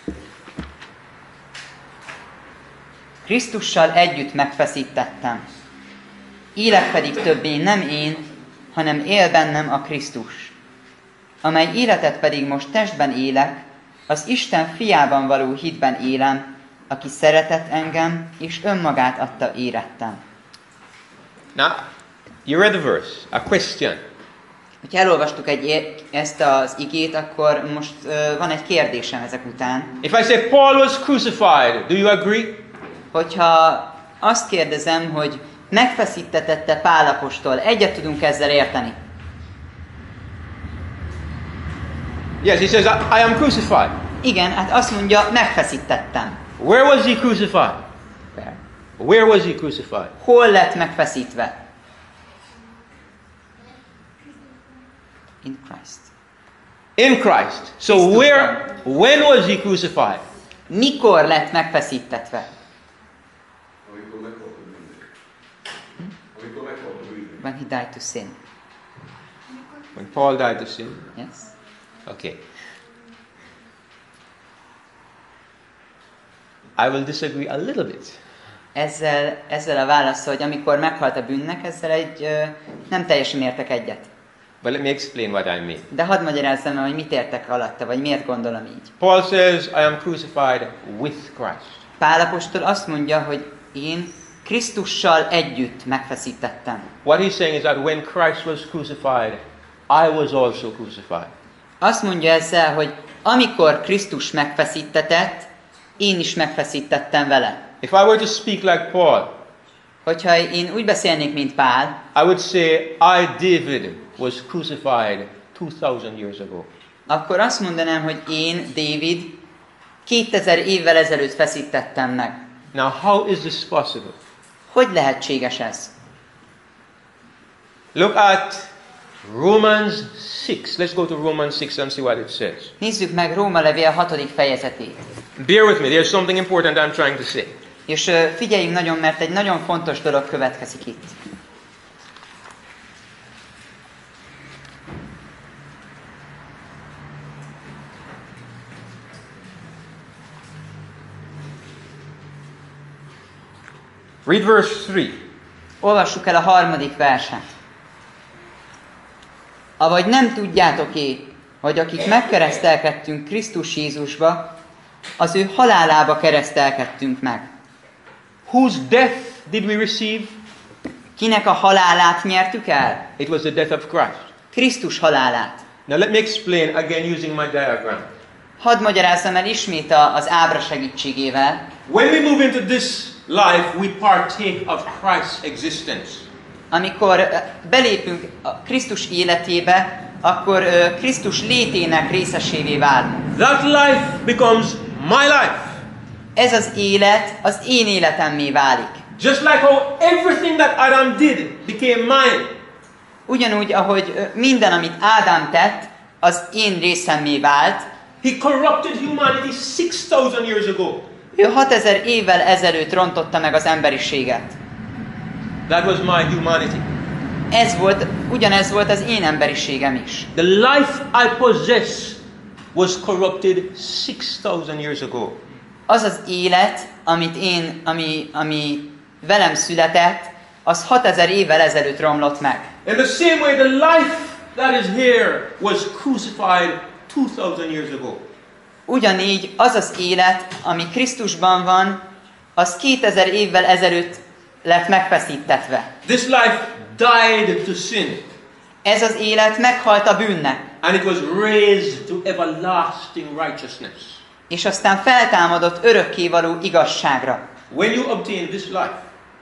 Krisztussal együtt megfeszítettem. Élek pedig többé nem én, hanem él bennem a Krisztus. Amely életet pedig most testben élek, az Isten fiában való hitben élem, aki szeretett engem, és önmagát adta érettem. Now, you read the verse. A question. Hogyha elolvastuk egy, ezt az igét, akkor most uh, van egy kérdésem ezek után. If I say Paul was crucified, do you agree? Hogyha azt kérdezem, hogy megfeszítetette Pál apostol, egyet tudunk ezzel érteni? Yes, he says, I am crucified. Igen, hát azt mondja, megfeszítettem. Where was he crucified? Where was he crucified? Hol lett megfeszítve? In Christ. In Christ. So Krisztusban. where, when was he crucified? Mikor lett megfeszítetve? When he died to sin. When Paul died to sin. Yes? Okay. I will disagree a little bit. Ezzel, ezzel a válaszol, hogy amikor meghalt a bűnnek, ezzel egy ö, nem teljesen értek egyet. But let me explain what I mean. De hadd magyarázzam el, hogy mit értek alatta, vagy miért gondolom így. Paul says, I am crucified with Christ. Pál apostol azt mondja, hogy én Krisztussal együtt megfeszítettem. What he's saying is that when Christ was crucified, I was also crucified. Azt mondja ezzel, hogy amikor Krisztus megfeszítetett, én is megfeszítettem vele. If I were to speak like Paul, Hogyha én úgy beszélnék, mint Pál, I would say, I, David, was crucified two thousand years ago. akkor azt mondanám, hogy én, David, kétezer évvel ezelőtt feszítettem meg. Now, how is this possible? Hogy lehetséges ez? Look at Romans six. Let's go to Romans six and see what it says. Nézzük meg Róma levél hatodik fejezetét. Bear with me, there's something important I'm trying to say. És ö, figyeljünk nagyon, mert egy nagyon fontos dolog következik itt. Read verse three. Olvassuk el a harmadik verset. Avagy nem tudjátok-é, hogy akik megkeresztelkedtünk Krisztus Jézusba, az ő halálába keresztelkedtünk meg. Whose death did we receive? Kinek a halálát nyertük el? It was the death of Christ. Krisztus halálát. Now let me explain again using my diagram. Hadd magyarázzam el ismét a, az ábra segítségével. When we move into this life, we partake of Christ's existence. Amikor belépünk a Krisztus életébe, akkor uh, Krisztus létének részesévé válunk. That life becomes my life. Ez az élet az én életemmé válik. Just like how everything that Adam did became mine. Ugyanúgy, ahogy minden, amit Ádám tett, az én részemmé vált. He corrupted humanity six thousand years ago. Ő hatezer évvel ezelőtt rontotta meg az emberiséget. That was my humanity. Ez volt, ugyanez volt az én emberiségem is. The life I possess was corrupted six thousand years ago. Az az élet, amit én, ami, ami velem született, az hatezer évvel ezelőtt romlott meg. In the same way, the life that is here was crucified two thousand years ago. Ugyanígy az az élet, ami Krisztusban van, az kétezer évvel ezelőtt lett megfeszítetve. This life died to sin. Ez az élet meghalt a bűnnek. And it was raised to everlasting righteousness. És aztán feltámadott örökkévaló igazságra. When you obtain this life,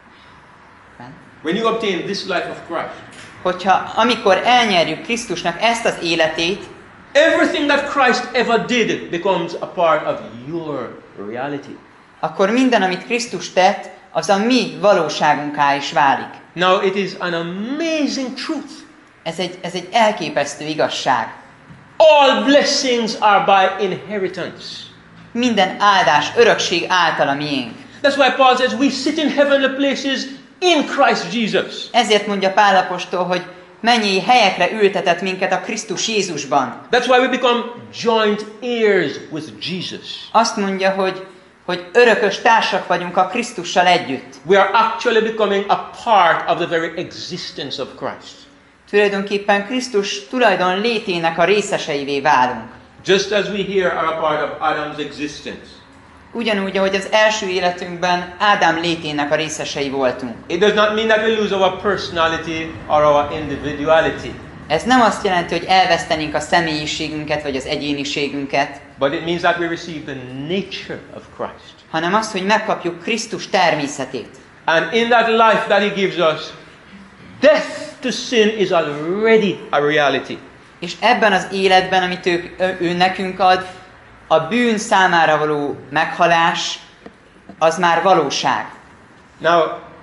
when you obtain this life of Christ, hogyha amikor elnyerjük Krisztusnak ezt az életét, everything that Christ ever did becomes a part of your reality. Akkor minden, amit Krisztus tett, az a mi valóságunká is válik. Now it is an amazing truth. Ez egy, ez egy elképesztő igazság. All blessings are by inheritance. Minden áldás, örökség által a miénk. That's why Paul says we sit in heavenly places in Christ Jesus. Ezért mondja Pál apostol, hogy mennyi helyekre ültetett minket a Krisztus Jézusban. That's why we become joint heirs with Jesus. Azt mondja, hogy, hogy örökös társak vagyunk a Krisztussal együtt. We are actually becoming a part of the very existence of Christ. Tulajdonképpen Krisztus tulajdon létének a részeseivé válunk. Just as we here are a part of Adam's existence. Ugyanúgy, ahogy az első életünkben Ádám létének a részesei voltunk. It does not mean that we lose our personality or our individuality. Ez nem azt jelenti, hogy elvesztenénk a személyiségünket vagy az egyéniségünket, But it means that we receive the nature of Christ. hanem azt, hogy megkapjuk Krisztus természetét. And in that life that he gives us, death to sin is already a reality. És ebben az életben, amit ő, ő, ő nekünk ad, a bűn számára való meghalás, az már valóság. Now,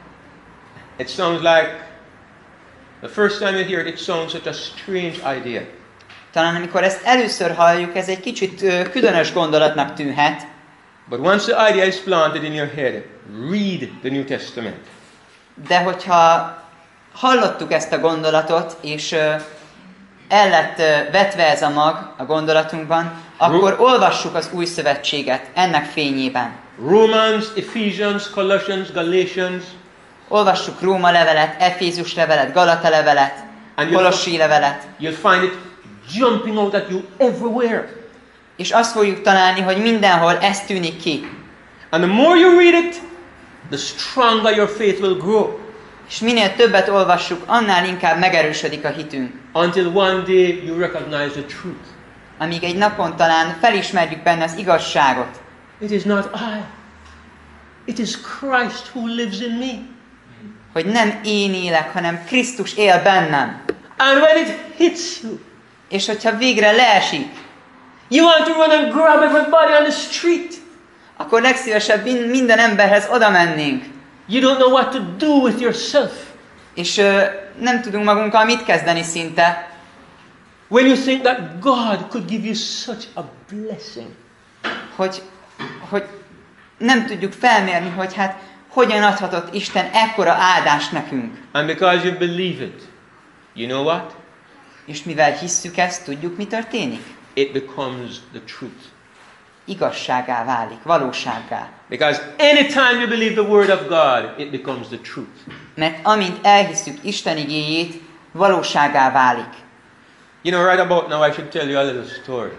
it sounds like, the first time you hear it, it sounds such a strange idea. Talán amikor ezt először halljuk, ez egy kicsit uh, különös gondolatnak tűnhet. But once the idea is planted in your head, read the New Testament. De hogyha hallottuk ezt a gondolatot, és uh, el lett uh, vetve ez a mag a gondolatunkban, akkor olvassuk az új szövetséget ennek fényében. Romans, Ephesians, Colossians, Galatians. Olvassuk Róma levelet, Efézus levelet, Galata levelet, Kolossi levelet. You'll find it jumping out at you everywhere. És azt fogjuk találni, hogy mindenhol ez tűnik ki. And the more you read it, the stronger your faith will grow. És minél többet olvassuk, annál inkább megerősödik a hitünk. Until one day you recognize the truth. Amíg egy napon talán felismerjük benne az igazságot. It is not I. It is Christ who lives in me. Hogy nem én élek, hanem Krisztus él bennem. And when it hits you, és hogyha végre leesik, you want to run and grab everybody on the street. Akkor legszívesebb minden emberhez oda mennénk. You don't know what to do with yourself. És uh, nem tudunk magunkkal mit kezdeni szinte. When you think that God could give you such a blessing. Hogy, hogy nem tudjuk felmérni, hogy hát hogyan adhatott Isten ekkora áldást nekünk. And because you believe it, you know what? És mivel hisszük ezt, tudjuk, mi történik? It becomes the truth. Igazságá válik, valósággá. Because anytime you believe the word of God, it becomes the truth. Mert amint elhisszük Isten igéjét, valósággá válik. You know, right about now I should tell you a little story.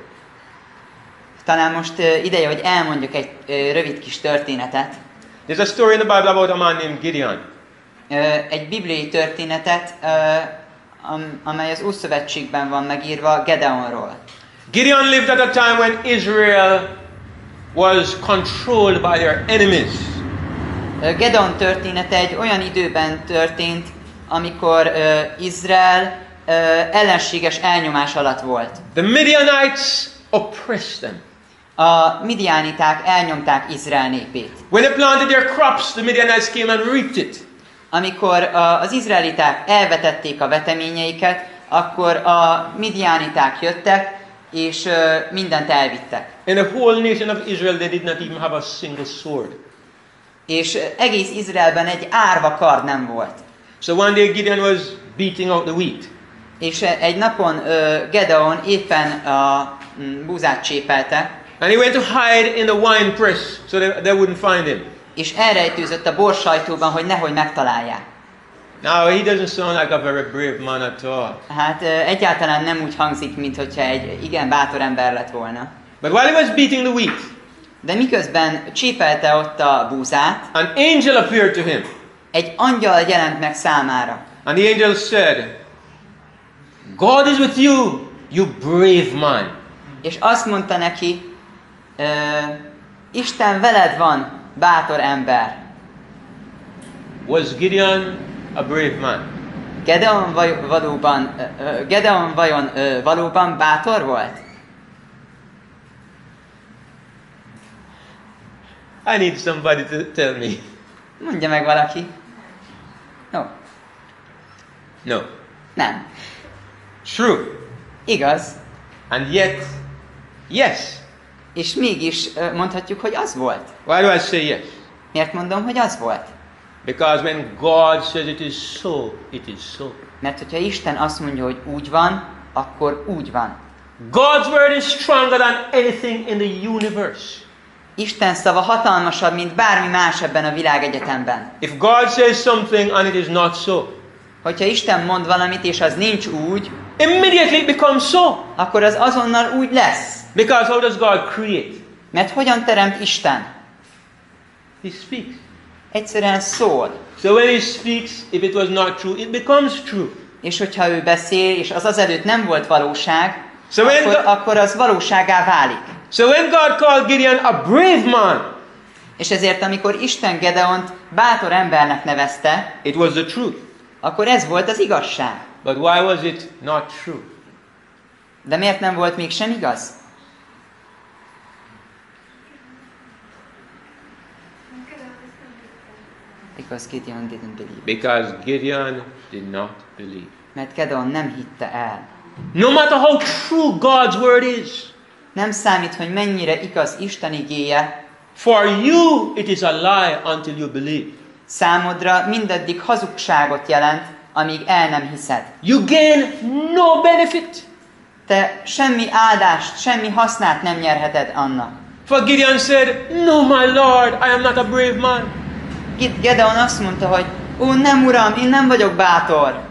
Talán most uh, ideje, hogy elmondjuk egy uh, rövid kis történetet. There's a story in the Bible about a man named Gideon. egy bibliai történetet, amely az Ószövetségben van megírva Gedeonról. Gideon lived at a time when Israel was controlled by their enemies. Gedeon története egy olyan időben történt, amikor uh, Izrael uh, ellenséges elnyomás alatt volt. The Midianites oppressed them. A midianiták elnyomták Izrael népét. When they planted their crops, the Midianites came and reaped it. Amikor uh, az izraeliták elvetették a veteményeiket, akkor a midianiták jöttek, és uh, mindent elvittek. In the whole nation of Israel, they did not even have a single sword. És uh, egész Izraelben egy árva kard nem volt. So one day Gideon was beating out the wheat. És uh, egy napon uh, Gedeon éppen a uh, búzát csépelte. And he went to hide in the wine press so they, they wouldn't find him. És elrejtőzött a borsajtóban, hogy nehogy megtalálják. Now he doesn't sound like a very brave man at all. Hát uh, egyáltalán nem úgy hangzik, mint hogyha egy igen bátor ember lett volna. But while he was beating the wheat, de miközben csépelte ott a búzát, an angel appeared to him. Egy angyal jelent meg számára. And the angel said, God is with you, you brave man. És azt mondta neki, uh, Isten veled van, bátor ember. Was Gideon a brave man? Gedeon vaj- valóban, uh, Gedeon vajon uh, valóban bátor volt? I need somebody to tell me. Mondja meg valaki. No. No. Nem. True. Igaz. And yet, yes. És mégis uh, mondhatjuk, hogy az volt. Why do I say yes? Miért mondom, hogy az volt? Because when God says it is so, it is so. Mert hogyha Isten azt mondja, hogy úgy van, akkor úgy van. God's word is stronger than anything in the universe. Isten szava hatalmasabb, mint bármi más ebben a világegyetemben. If God says something and it is not so, hogyha Isten mond valamit, és az nincs úgy, immediately it becomes so. Akkor az azonnal úgy lesz. Because how does God create? Mert hogyan teremt Isten? He speaks. Egyszerűen szól. So when he speaks, if it was not true, it becomes true. És hogyha ő beszél, és az azelőtt nem volt valóság, so akkor, God, akkor az valóságá válik. So when God called Gideon a brave man, és ezért, amikor Isten Gedeont bátor embernek nevezte, it was the truth. Akkor ez volt az igazság. But why was it not true? De miért nem volt mégsem igaz? Because Gideon didn't believe. Because Gideon did not believe. Mert Gedeon nem hitte el. No matter how true God's word is. Nem számít, hogy mennyire igaz Isten igéje. For you it is a lie until you believe. Számodra mindaddig hazugságot jelent, amíg el nem hiszed. You gain no benefit. Te semmi áldást, semmi hasznát nem nyerheted annak. For Gideon said, no my Lord, I am not a brave man. Gedeon azt mondta, hogy ó, nem uram, én nem vagyok bátor.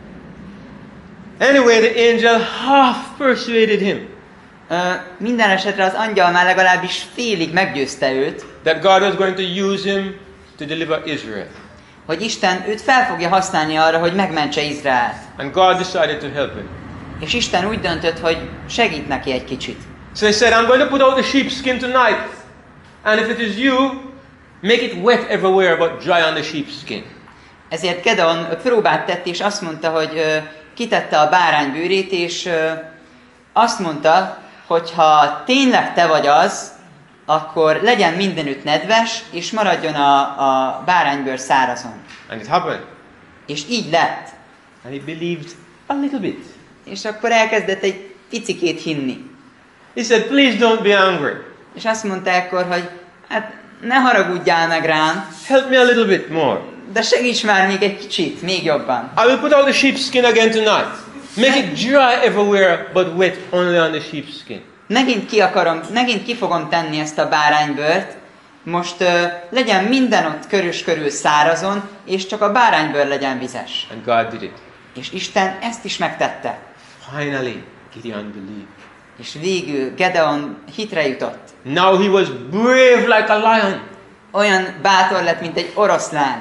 Anyway, the angel half persuaded him. Uh, minden esetre az angyal már legalábbis félig meggyőzte őt. That God was going to use him to deliver Israel. Hogy Isten őt fel fogja használni arra, hogy megmentse Izraelt. And God decided to help him. És Isten úgy döntött, hogy segít neki egy kicsit. So he said, I'm going to put out the sheepskin tonight. And if it is you, make it wet everywhere but dry on the sheepskin. Ezért Gedeon próbát tett, és azt mondta, hogy uh, kitette a bárány bőrét, és uh, azt mondta, hogy ha tényleg te vagy az, akkor legyen mindenütt nedves, és maradjon a, a báránybőr szárazon. And it happened. És így lett. And he believed a little bit. És akkor elkezdett egy picikét hinni. He said, please don't be angry. És azt mondta akkor, hogy hát ne haragudjál meg rám. Help me a little bit more. De segíts már még egy kicsit, még jobban. I will put out the sheepskin again tonight. Make it dry everywhere, but wet only on the sheepskin. Megint ki akarom, megint ki fogom tenni ezt a báránybőrt. Most uh, legyen minden ott körös körül szárazon, és csak a báránybőr legyen vizes. And God did it. És Isten ezt is megtette. Finally, Gideon believed. És végül Gedeon hitre jutott. Now he was brave like a lion. Olyan bátor lett, mint egy oroszlán.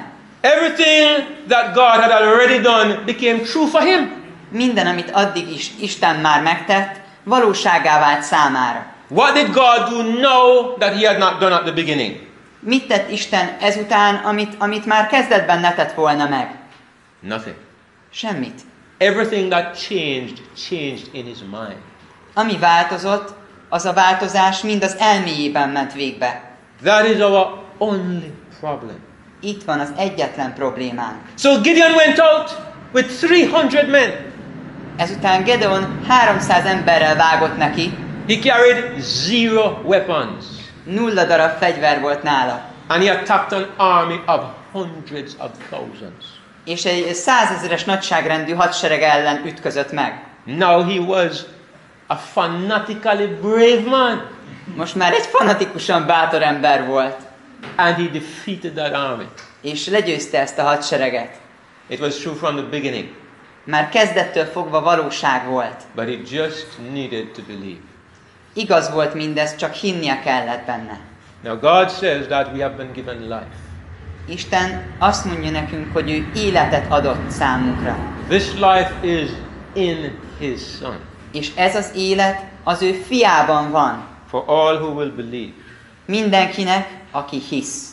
Everything that God had already done became true for him. Minden, amit addig is Isten már megtett, valóságá vált számára. What did God do now that he had not done at the beginning? Mit tett Isten ezután, amit, amit már kezdetben ne tett volna meg? Nothing. Semmit. Everything that changed, changed in his mind. Ami változott, az a változás mind az elméjében ment végbe. That is our only problem. Itt van az egyetlen problémánk. So Gideon went out with three hundred men. Ezután Gedeon háromszáz emberrel vágott neki, He carried zero weapons. nulla darab fegyver volt nála. And he attacked an army of hundreds of thousands. És egy százezeres nagyságrendű hadsereg ellen ütközött meg. Now he was a fanatically brave man. Most már egy fanatikusan bátor ember volt. And he defeated that army. És legyőzte ezt a hadsereget. It was true from the beginning. Már kezdettől fogva valóság volt. But he just needed to believe. Igaz volt mindez, csak hinnie kellett benne. Now God says that we have been given life. Isten azt mondja nekünk, hogy ő életet adott számunkra. This life is in his Son. És ez az élet az ő fiában van. For all who will believe. Mindenkinek, aki hisz.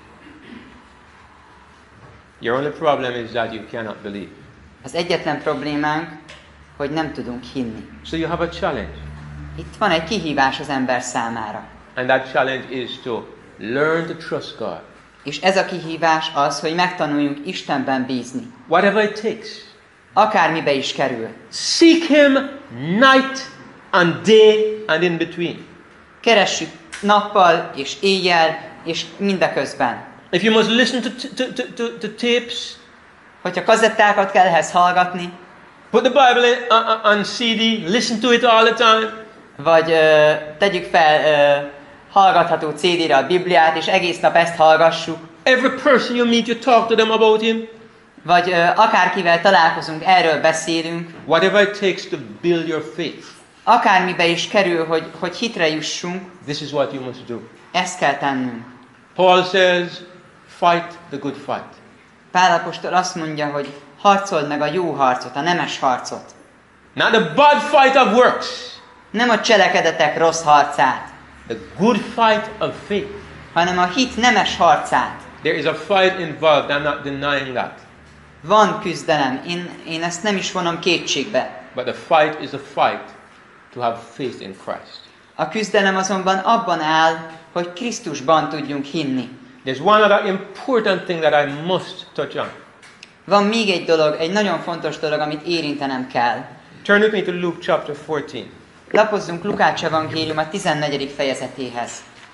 Your only problem is that you cannot believe. Az egyetlen problémánk, hogy nem tudunk hinni. So you have a challenge. Itt van egy kihívás az ember számára. And that challenge is to learn to trust God. És ez a kihívás az, hogy megtanuljunk Istenben bízni. Whatever it takes. Akármibe is kerül. Seek him night and day and in between. Keressük nappal és éjjel és mindeközben. If you must listen to, to, to, to, to tapes, hogyha kazettákat kell ehhez hallgatni, put the Bible in, uh, on C D, listen to it all the time. Vagy ö, tegyük fel ö, hallgatható cé dére a Bibliát, és egész nap ezt hallgassuk. Every person you meet, you talk to them about him. Vagy ö, akárkivel találkozunk, erről beszélünk. Whatever it takes to build your faith. Akármibe is kerül, hogy, hogy hitre jussunk, This is what you must do. ezt kell tennünk. Paul says, fight the good fight. Pál apostol azt mondja, hogy harcold meg a jó harcot, a nemes harcot. Not the bad fight of works. Nem a cselekedetek rossz harcát, The good fight of faith. hanem a hit nemes harcát. There is a fight involved. I'm not denying that. Van küzdelem, én, én ezt nem is vonom kétségbe. But the fight is a fight to have faith in Christ. A küzdelem azonban abban áll, hogy Krisztusban tudjunk hinni. There's one other important thing that I must touch on. Van még egy dolog, egy nagyon fontos dolog, amit érintenem kell. Turn with me to Luke chapter fourteen. Lapozzunk Lukács evangélium a tizennegyedik fejezetéhez.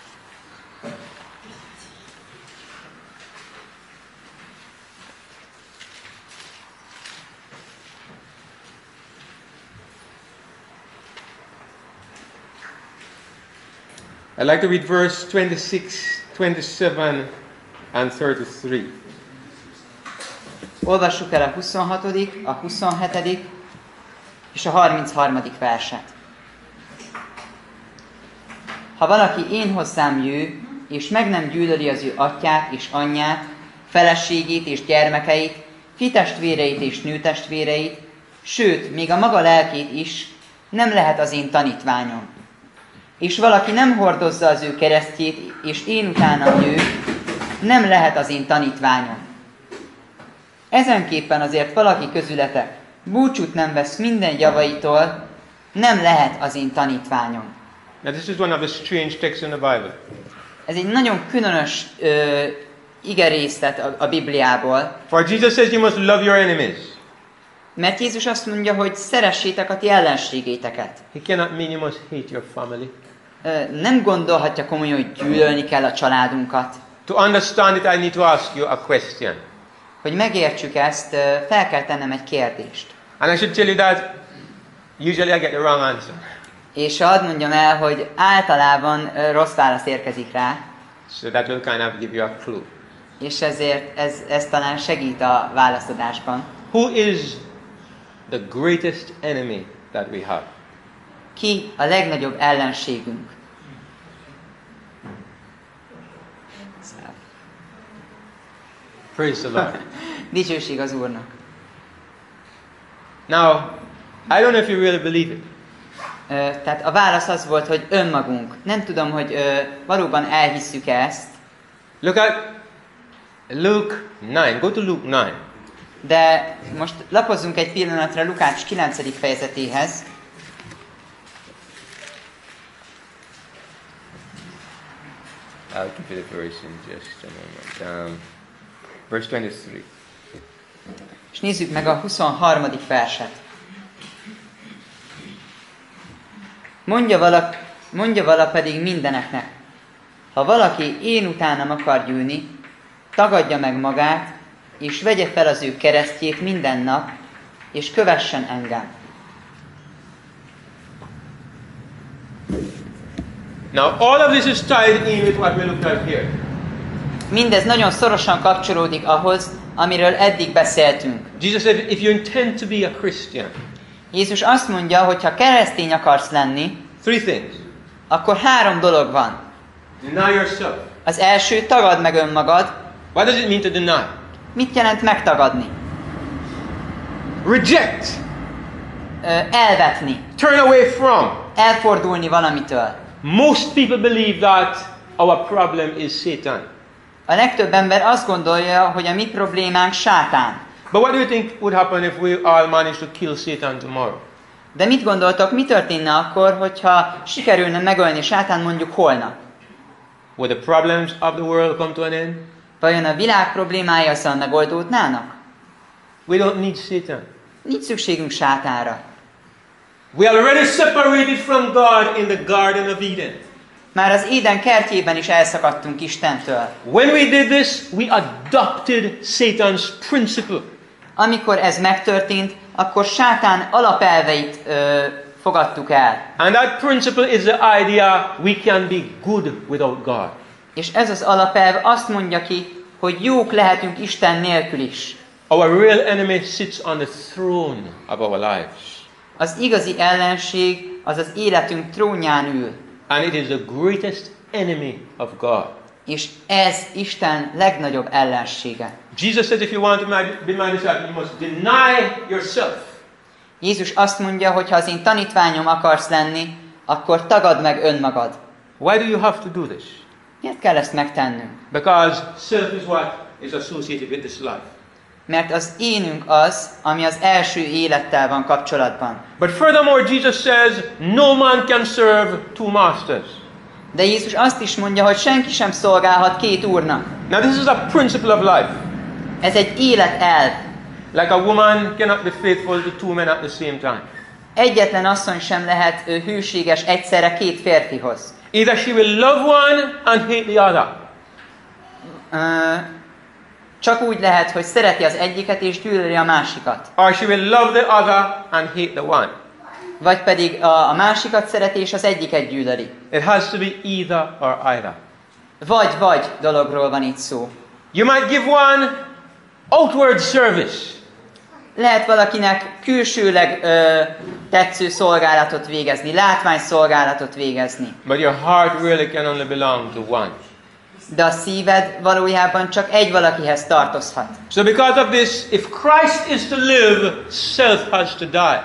I'd like to read verse twenty-six, twenty-seven and thirty-three. Olvassuk el a huszonhatodik, a huszonhetedik és a harmincharmadik verset. Ha valaki én hozzám jő, és meg nem gyűlöli az ő atyát és anyját, feleségét és gyermekeit, fitestvéreit és nőtestvéreit, sőt, még a maga lelkét is, nem lehet az én tanítványom. És valaki nem hordozza az ő keresztjét, és én utánam jő, nem lehet az én tanítványom. Ezenképpen azért valaki közületek búcsút nem vesz minden javaitól, nem lehet az én tanítványom. Now this is one of the strange texts in the Bible. Ez egy nagyon különös ö, igerészlet a, a Bibliából. For Jesus says you must love your enemies. Mert Jézus azt mondja, hogy szeressétek a ti ellenségéteket. He cannot mean you must hate your family. Ö, nem gondolhatja komolyan, hogy gyűlölni kell a családunkat. To understand it, I need to ask you a question. Hogy megértsük ezt, ö, fel kell tennem egy kérdést. And I should tell you that usually I get the wrong answer. És hadd mondjam el, hogy általában ö, rossz válasz érkezik rá. So that will kind of give you a clue. És ezért ez, ez talán segít a válaszadásban. Who is the greatest enemy that we have? Ki a legnagyobb ellenségünk? Praise the Lord. Dicsőség az Úrnak. Now, I don't know if you really believe it. Ö, tehát a válasz az volt, hogy önmagunk. Nem tudom, hogy ö, valóban elhisszük-e ezt, Look at Luke nine. Go to Luke nine. de most lapozzunk egy pillanatra Lukács kilencedik fejezetéhez. I'll give you the verse in just a moment. Um, verse twenty-three. És nézzük meg a huszonharmadik verset. Mondja vala, mondja vala pedig mindeneknek, ha valaki én utánam akar gyűlni, tagadja meg magát, és vegye fel az ő keresztjét minden nap, és kövessen engem. Now, all of this is tied in with what we looked at here. Mindez nagyon szorosan kapcsolódik ahhoz, amiről eddig beszéltünk. Jesus said, if you intend to be a Christian, Jézus azt mondja, hogy ha keresztény akarsz lenni, three things. akkor három dolog van. Deny yourself. Az első, tagadd meg önmagad. What does it mean to deny? Mit jelent megtagadni? Reject. Ö, elvetni. Turn away from. Elfordulni valamitől. Most people believe that our problem is Satan. A legtöbb ember azt gondolja, hogy a mi problémánk sátán. But what do you think would happen if we all managed to kill Satan tomorrow? De mit gondoltok, mi történne akkor, hogyha sikerülne megölni sátán mondjuk holnap? Would the problems of the world come to an end? Vajon a világ problémái azzal megoldódnának? We don't need Satan. Nincs szükségünk sátánra. We are already separated from God in the Garden of Eden. Már az Éden kertjében is elszakadtunk Istentől. When we did this, we adopted Satan's principle. Amikor ez megtörtént, akkor sátán alapelveit ö, fogadtuk el. And that principle is the idea we can be good without God. És ez az alapelv azt mondja ki, hogy jók lehetünk Isten nélkül is. Our real enemy sits on the throne of our lives. Az igazi ellenség az az életünk trónján ül. And it is the greatest enemy of God. És ez Isten legnagyobb ellensége. Jesus says if you want to be my disciple, you must deny yourself. Jézus azt mondja, hogy ha az én tanítványom akarsz lenni, akkor tagadd meg önmagad. Why do you have to do this? Miért kell ezt megtennünk? Because self is what is associated with this life. Mert az énünk az, ami az első élettel van kapcsolatban. But furthermore, Jesus says, no man can serve two masters. De Jézus azt is mondja, hogy senki sem szolgálhat két úrnak. Now this is a principle of life. Ez egy életelv. Like a woman cannot be faithful to two men at the same time. Egyetlen asszony sem lehet ő, hűséges egyszerre két férfihoz. Either she will love one and hate the other. Uh, csak úgy lehet, hogy szereti az egyiket és gyűlöli a másikat. Or she will love the other and hate the one. Vagy pedig a, a másikat szereti és az egyiket gyűlöli. It has to be either or either. Vagy-vagy dologról van itt szó. You might give one outward service. Lehet valakinek külsőleg ö, tetsző szolgálatot végezni, látványszolgálatot végezni. But your heart really can only belong to one. De a szíved valójában csak egy valakihez tartozhat. So because of this, if Christ is to live, self has to die.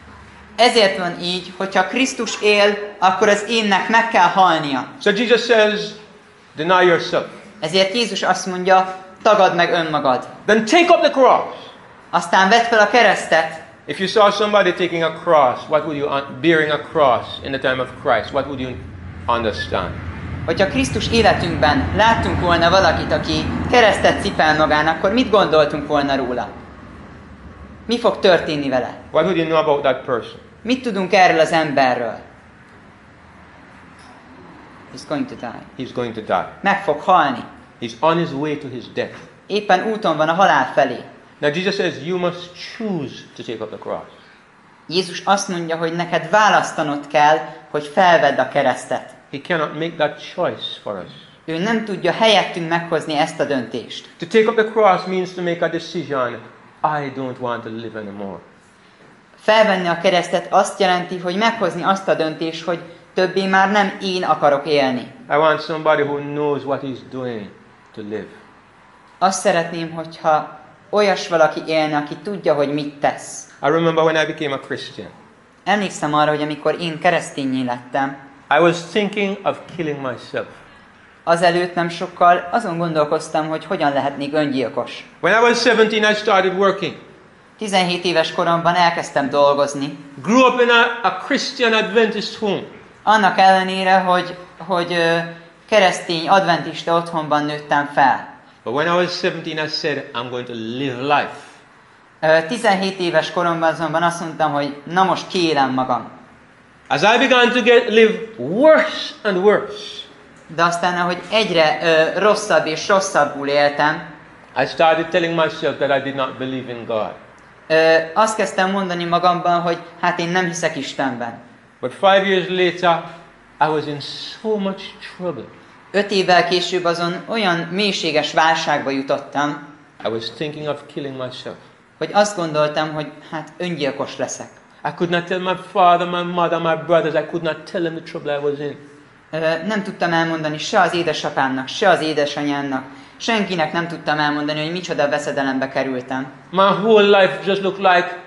Ezért van így, hogyha Krisztus él, akkor az énnek meg kell halnia. So Jesus says, deny yourself. Ezért Jézus azt mondja, tagadd meg önmagad. Then take up the cross. Aztán vedd fel a keresztet. If you saw somebody taking a cross, what would you, bearing a cross in the time of Christ, what would you understand? Hogyha Krisztus életünkben láttunk volna valakit, aki keresztet cipel magán, akkor mit gondoltunk volna róla? Mi fog történni vele? What would you know about that person? Mit tudunk erről az emberről? He's going to die. He's going to die. Meg fog halni. He's on his way to his death. Éppen úton van a halál felé. Now Jesus says you must choose to take up the cross. Jézus azt mondja, hogy neked választanod kell, hogy felvedd a keresztet. He cannot make that choice for us. Ő nem tudja helyettünk meghozni ezt a döntést. To take up the cross means to make a decision. I don't want to live anymore. Felvenni a keresztet azt jelenti, hogy meghozni azt a döntést, hogy többé már nem én akarok élni. I want somebody who knows what he's doing to live. Azt szeretném, hogyha olyas valaki élne, aki tudja, hogy mit tesz. I remember when I became a Christian. Emlékszem arra, hogy amikor én keresztényé lettem, I was thinking of killing myself. azelőtt nem sokkal azon gondolkoztam, hogy hogyan lehetnék öngyilkos. When I was seventeen, I started working. tizenhét éves koromban elkezdtem dolgozni. Grew up in a, a Christian Adventist home. Annak ellenére, hogy, hogy ö, keresztény adventista otthonban nőttem fel. But when I was seventeen, I said, I'm going to live life. Ö, tizenhét éves koromban azonban azt mondtam, hogy na most kiélem magam. As I began to get live worse and worse, De aztán, ahogy egyre ö, rosszabb és rosszabbul éltem, I started telling myself that I did not believe in God. ö, azt kezdtem mondani magamban, hogy hát én nem hiszek Istenben. But five years later, I was in so much trouble. Öt évvel később azon olyan mélységes válságba jutottam, I was thinking of killing myself. hogy azt gondoltam, hogy hát öngyilkos leszek. I could not tell my father, my mother, my brothers, I could not tell them the trouble I was in. Ö, nem tudtam elmondani se az édesapámnak, se az édesanyámnak, senkinek nem tudtam elmondani, hogy micsoda veszedelembe kerültem. My whole life just looked like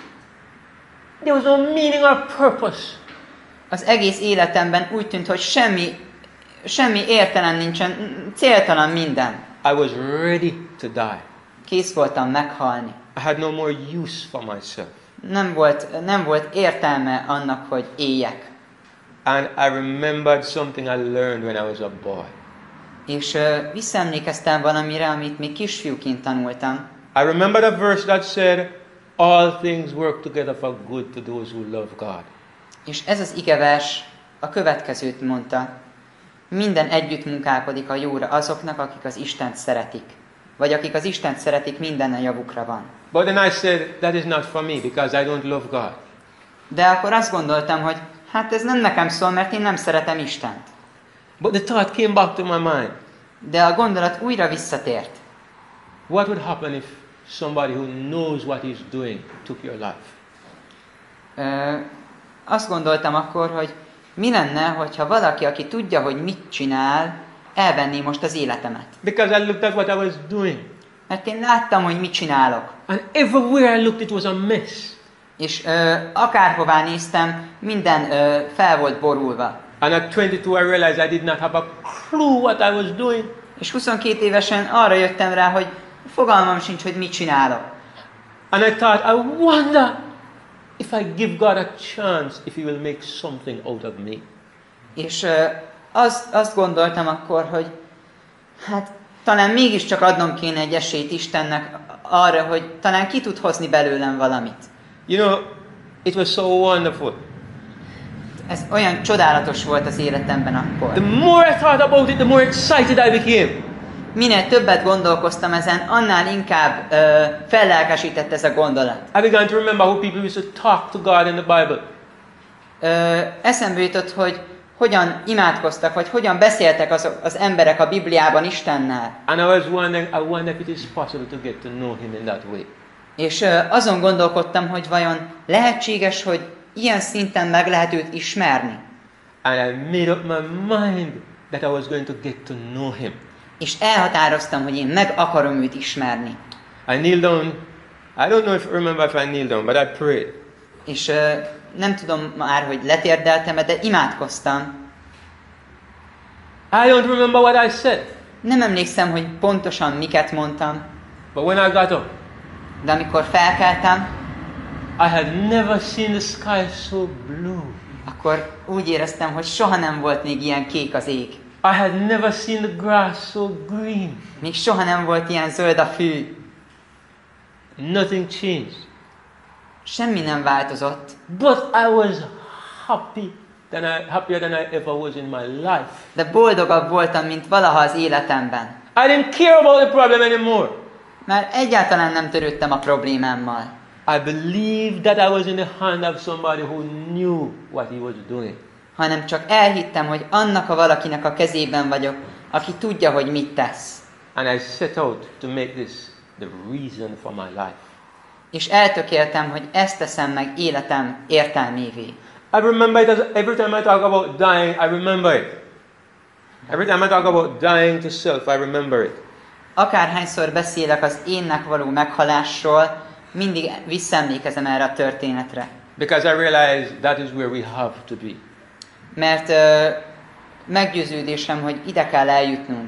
there was no meaning or purpose. Az egész életemben úgy tűnt, hogy semmi, semmi értelem nincsen, céltalan minden. I was ready to die. Kész voltam meghalni. I had no more use for myself. Nem volt, nem volt értelme annak, hogy éljek. And I remembered something I learned when I was a boy. És uh, visszaemlékeztem valamire, amit még kisfiúként tanultam. I remembered a verse that said, all things work together for good to those who love God. És ez az igevers a következőt mondta. Minden együtt munkálkodik a jóra azoknak, akik az Istent szeretik. Vagy akik az Istent szeretik, minden a javukra van. But then I said, that is not for me because I don't love God. De akkor azt gondoltam, hogy hát ez nem nekem szól, mert én nem szeretem Istent. But the thought came back to my mind. De a gondolat újra visszatért. What would happen if somebody who knows what he's doing took your life? Ö, azt gondoltam akkor, hogy mi lenne, hogyha valaki, aki tudja, hogy mit csinál, elvenné most az életemet. Because I looked at what I was doing. Mert én láttam, hogy mit csinálok. And everywhere I looked, it was a mess. És ö, akárhová néztem, minden ö, fel volt borulva. And at twenty-two, I realized I did not have a clue what I was doing. És huszonkét évesen arra jöttem rá, hogy fogalmam sincs, hogy mit csinálok. And I thought, I wonder if I give God a chance, if He will make something out of me. És ö, azt, azt gondoltam akkor, hogy hát talán mégiscsak adnom kéne egy esélyt Istennek arra, hogy talán ki tud hozni belőlem valamit. You know, it was so wonderful. Ez olyan csodálatos volt az életemben akkor. The more I thought about it, the more excited I became. Minél többet gondolkoztam ezen, annál inkább ö, fellelkesített ez a gondolat. I began to remember how people used to talk to God in the Bible. Ö, eszembe jutott, hogy hogyan imádkoztak, vagy hogyan beszéltek azok, az emberek a Bibliában Istennel. And I was wondering, I wonder if it is possible to get to know Him in that way. És ö, azon gondolkodtam, hogy vajon lehetséges, hogy ilyen szinten meg lehet őt ismerni. And I made up my mind that I was going to get to know Him. És elhatároztam, hogy én meg akarom őt ismerni. I kneeled down. I don't know if I remember if I kneeled down, but I prayed. És ö, nem tudom már, hogy letérdeltem-e, de imádkoztam. I don't remember what I said. Nem emlékszem, hogy pontosan miket mondtam, But when I got up, de amikor felkeltem, I had never seen the sky so blue. akkor úgy éreztem, hogy soha nem volt még ilyen kék az ég. I had never seen the grass so green. Még soha nem volt ilyen zöld a fű. Nothing changed. Semmi nem változott. But I was happy than I, happier than I ever was in my life. De boldogabb voltam, mint valaha az életemben. I didn't care about the problem anymore. Mert egyáltalán nem törődtem a problémámmal. I believed that I was in the hand of somebody who knew what he was doing. Hanem csak elhittem, hogy annak a valakinek a kezében vagyok, aki tudja, hogy mit tesz. And I set out to make this the reason for my life. És eltökéltem, hogy ezt teszem meg életem értelmévé. I remember it as every time I talk about dying, I remember it. Every time I talk about dying to self, I remember it. akárhányszor beszélek az énnek való meghalásról, mindig visszaemlékezem erre a történetre. Because I realize that is where we have to be. Mert ö, meggyőződésem, hogy ide kell eljutnunk.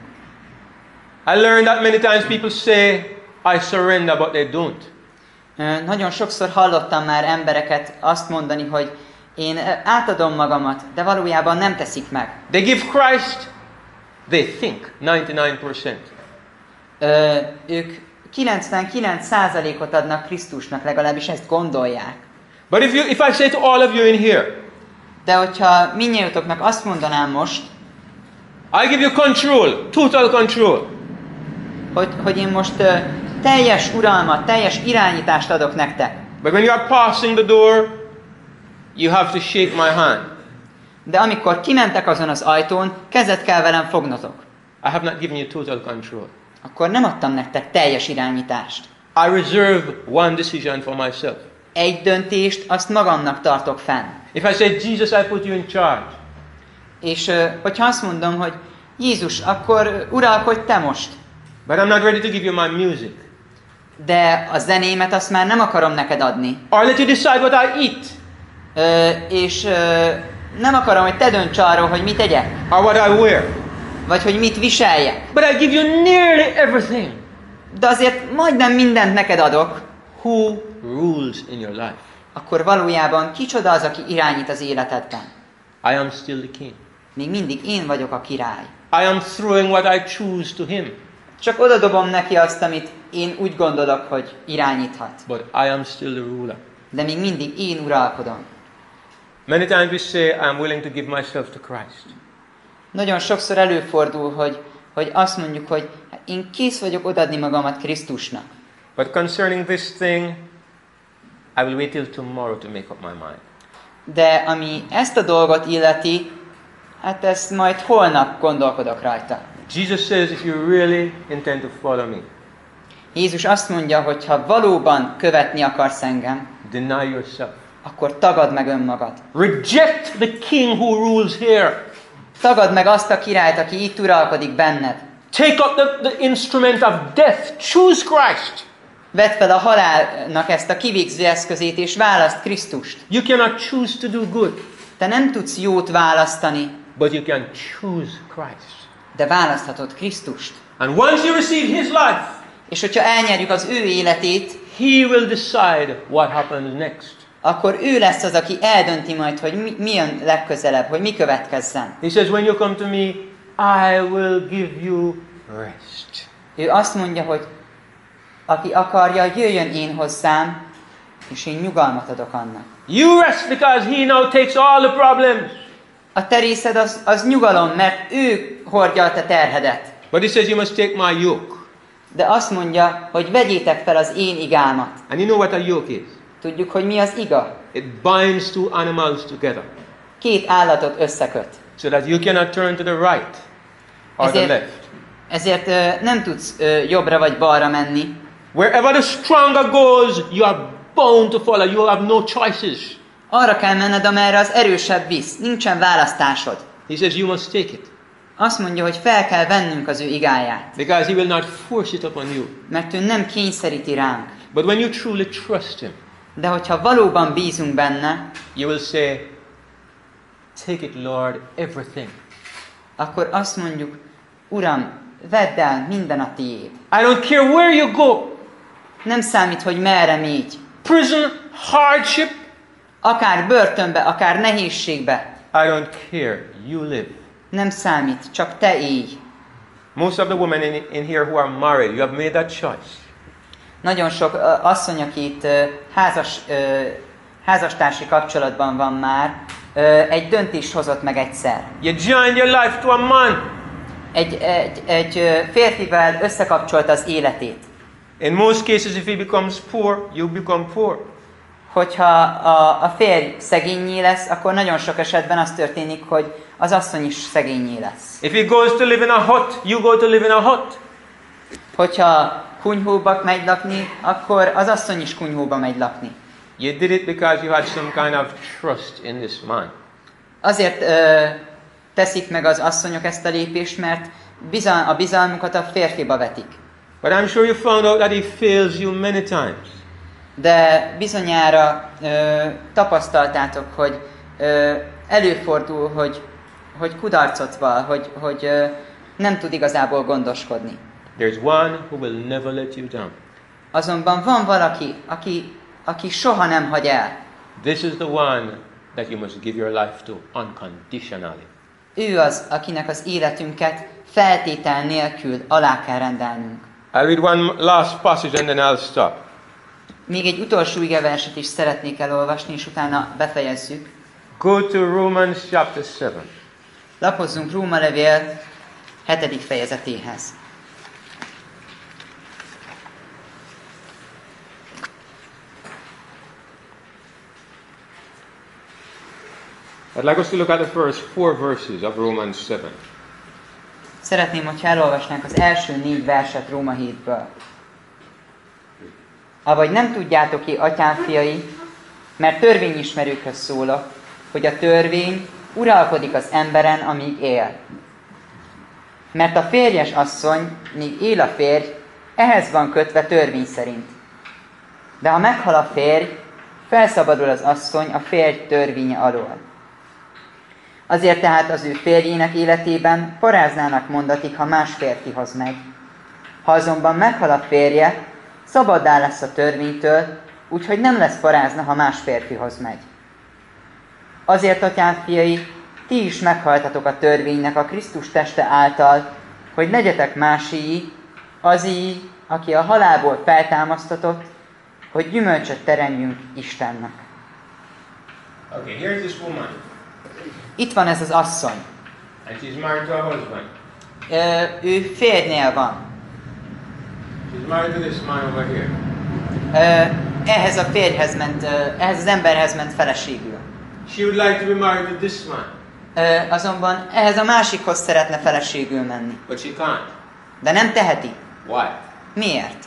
I learned that many times people say, I surrender, but they don't. Ö, nagyon sokszor hallottam már embereket azt mondani, hogy én átadom magamat, de valójában nem teszik meg. They give Christ, they think, ninety-nine percent. Ö, ők kilencvenkilenc százalékot adnak Krisztusnak, legalábbis ezt gondolják. But if you, if I say to all of you in here, De hogyha mindnyájatoknak azt mondanám most, I give you control, total control. hogy, hogy én most ö, teljes uralmat, teljes irányítást adok nektek. But when you are passing the door, you have to shake my hand. De amikor kimentek azon az ajtón, kezet kell velem fognotok. I have not given you total control. Akkor nem adtam nektek teljes irányítást. I reserve one decision for myself. Egy döntést azt magamnak tartok fenn. If I say, Jesus, I put you in charge. És ö, hogyha azt mondom, hogy Jézus, akkor uralkodj te most. But I'm not ready to give you my music. De a zenémet azt már nem akarom neked adni. Or let you decide what I eat. Ö, és ö, nem akarom, hogy te dönts arról, hogy mit tegyek. Or what I wear. Vagy hogy mit viseljek. But I give you nearly everything. De azért majdnem mindent neked adok. Who rules in your life? Akkor valójában kicsoda az, aki irányít az életedben? I am still the king. Még mindig én vagyok a király. I am throwing what I choose to him. Csak odadobom neki azt, amit én úgy gondolok, hogy irányíthat. But I am still the ruler. De még mindig én uralkodom. Many times we say, I'm willing to give myself to Christ. Nagyon sokszor előfordul, hogy, hogy azt mondjuk, hogy én kész vagyok odadni magamat Krisztusnak. But concerning this thing, I will wait till tomorrow to make up my mind. De ami ezt a dolgot illeti, hát ezt majd holnap gondolkodok rajta. Jesus says, if you really intend to follow me, Jézus azt mondja, hogy ha valóban követni akarsz engem, deny yourself. akkor tagadd meg önmagad. Reject the king who rules here. Tagadd meg azt a királyt, aki itt uralkodik benned. Take up the, the instrument of death. Choose Christ. Vedd fel a halálnak ezt a kivégző eszközét, és választ Krisztust. You cannot choose to do good, Te nem tudsz jót választani, but you can choose Christ. de választhatod Krisztust. And once you receive his life, És hogyha elnyerjük az ő életét, he will decide what happens next. akkor ő lesz az, aki eldönti majd, hogy mi, mi jön legközelebb, hogy mi következzen. He says, when you come to me, I will give you rest. Ő azt mondja, hogy aki akarja, jöjjön én hozzám, és én nyugalmat adok annak. You rest because he now takes all the problems. A te részed az, az nyugalom, mert ő hordja a te terhedet. But he says, you must take my yoke. De azt mondja, hogy vegyétek fel az én igámat. And you know what a yoke is? Tudjuk, hogy mi az iga. It binds two animals together Két állatot összeköt. so that you cannot turn to the right or the Ezért, left. ezért ö, nem tudsz ö, jobbra vagy balra menni. Wherever the stronger goes, you are bound to follow. You have no choices. Arra kell menned, amerre az erősebb visz. Nincsen választásod. He says you must take it Azt mondja, hogy fel kell vennünk az ő igáját. because he will not force it upon you. Mert ő nem kényszeríti ránk. But when you truly trust him, De hogyha valóban bízunk benne, you will say, take it, Lord, everything. akkor azt mondjuk, Uram, vedd el, minden a tiéd. I don't care where you go. Nem számít, hogy merre mégy. Prison, hardship, Akár börtönbe, akár nehézségbe. I don't care. You live. Nem számít, csak te élj. Most of the women in, in here who are married, you have made that choice. Nagyon sok ö, asszony, aki itt ö, házas, ö, házastársi kapcsolatban van már, ö, egy döntést hozott meg egyszer. You joined your life to a man. Egy, egy, egy ö, férfivel összekapcsolta az életét. In most cases, if he becomes poor, you become poor. Hogyha a, a férj szegényé lesz, akkor nagyon sok esetben az történik, hogy az asszony is szegényé lesz. If he goes to live in a hut, you go to live in a hut. Hogyha kunyhóba megy lakni, akkor az asszony is kunyhóba megy lakni. You did it because you had some kind of trust in this man. Azért ö, teszik meg az asszonyok ezt a lépést, mert bizal, a bizalmukat a férfiba vetik. But I'm sure you found out that he fails you many times. De bizonyára ö, tapasztaltátok, hogy ö, előfordul, hogy, hogy kudarcot val, hogy, hogy ö, nem tud igazából gondoskodni. There's one who will never let you down. Azonban van valaki, aki, aki soha nem hagy el. This is the one that you must give your life to unconditionally. Ő az, akinek az életünket feltétel nélkül alá kell rendelnünk. I'll read one last passage and then I'll stop. Még egy utolsó igeverset is szeretnék elolvasni, és utána befejezzük. Go to Romans chapter seven. Lapozzunk Róma levél hetedik fejezetéhez. I'd like us to look at the first four verses of Romans seven. Szeretném, hogyha elolvasnánk az első négy verset Róma hétből. Avagy nem tudjátok ki, atyám fiai, mert törvényismerőkhöz szólok, hogy a törvény uralkodik az emberen, amíg él. Mert a férjes asszony, míg él a férj, ehhez van kötve törvény szerint. De ha meghal a férj, felszabadul az asszony a férj törvénye alól. Azért tehát az ő férjének életében paráznának mondatig, ha más férfihoz megy. Ha azonban meghal a férje, szabaddá lesz a törvénytől, úgyhogy nem lesz parázna, ha más férfihoz megy. Azért, atyám fiai, ti is meghaltatok a törvénynek a Krisztus teste által, hogy legyetek másii, azii, aki a halálból feltámasztatott, hogy gyümölcsöt teremjünk Istennek. Okay, here's this woman. Itt van ez az asszony. And she's married to a husband. Ö, ő férjnél van. She's married to this man over here. Ö, ehhez a férjhez ment, ö, ehhez az emberhez ment feleségül. She would like to be married to this man. Ö, azonban ehhez a másikhoz szeretne feleségül menni. But she can't. De nem teheti. Why? Miért?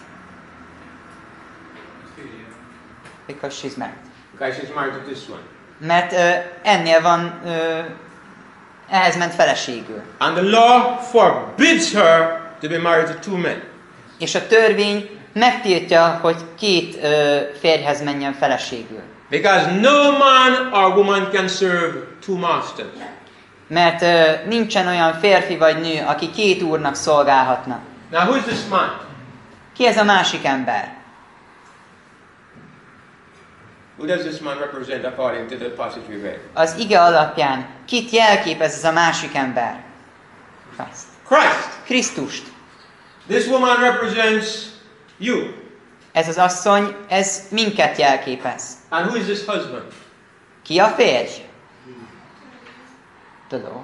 Because she's married. Because she's married to this one. Mert ö, ennél van, ö, ehhez ment feleségül. And the law forbids her to be married to two men. És a törvény megtiltja, hogy két ö, férjhez menjen feleségül. Because no man or woman can serve two masters. Mert ö, nincsen olyan férfi vagy nő, aki két úrnak szolgálhatna. Now who is this man? Ki ez a másik ember? Who does this man represent according to the passage we read? Az ige alapján kit jelképez ez a másik ember? Christ. Christ. Krisztust. This woman represents you. Ez az asszony, ez minket jelképez. And who is this husband? Ki a férj? The law.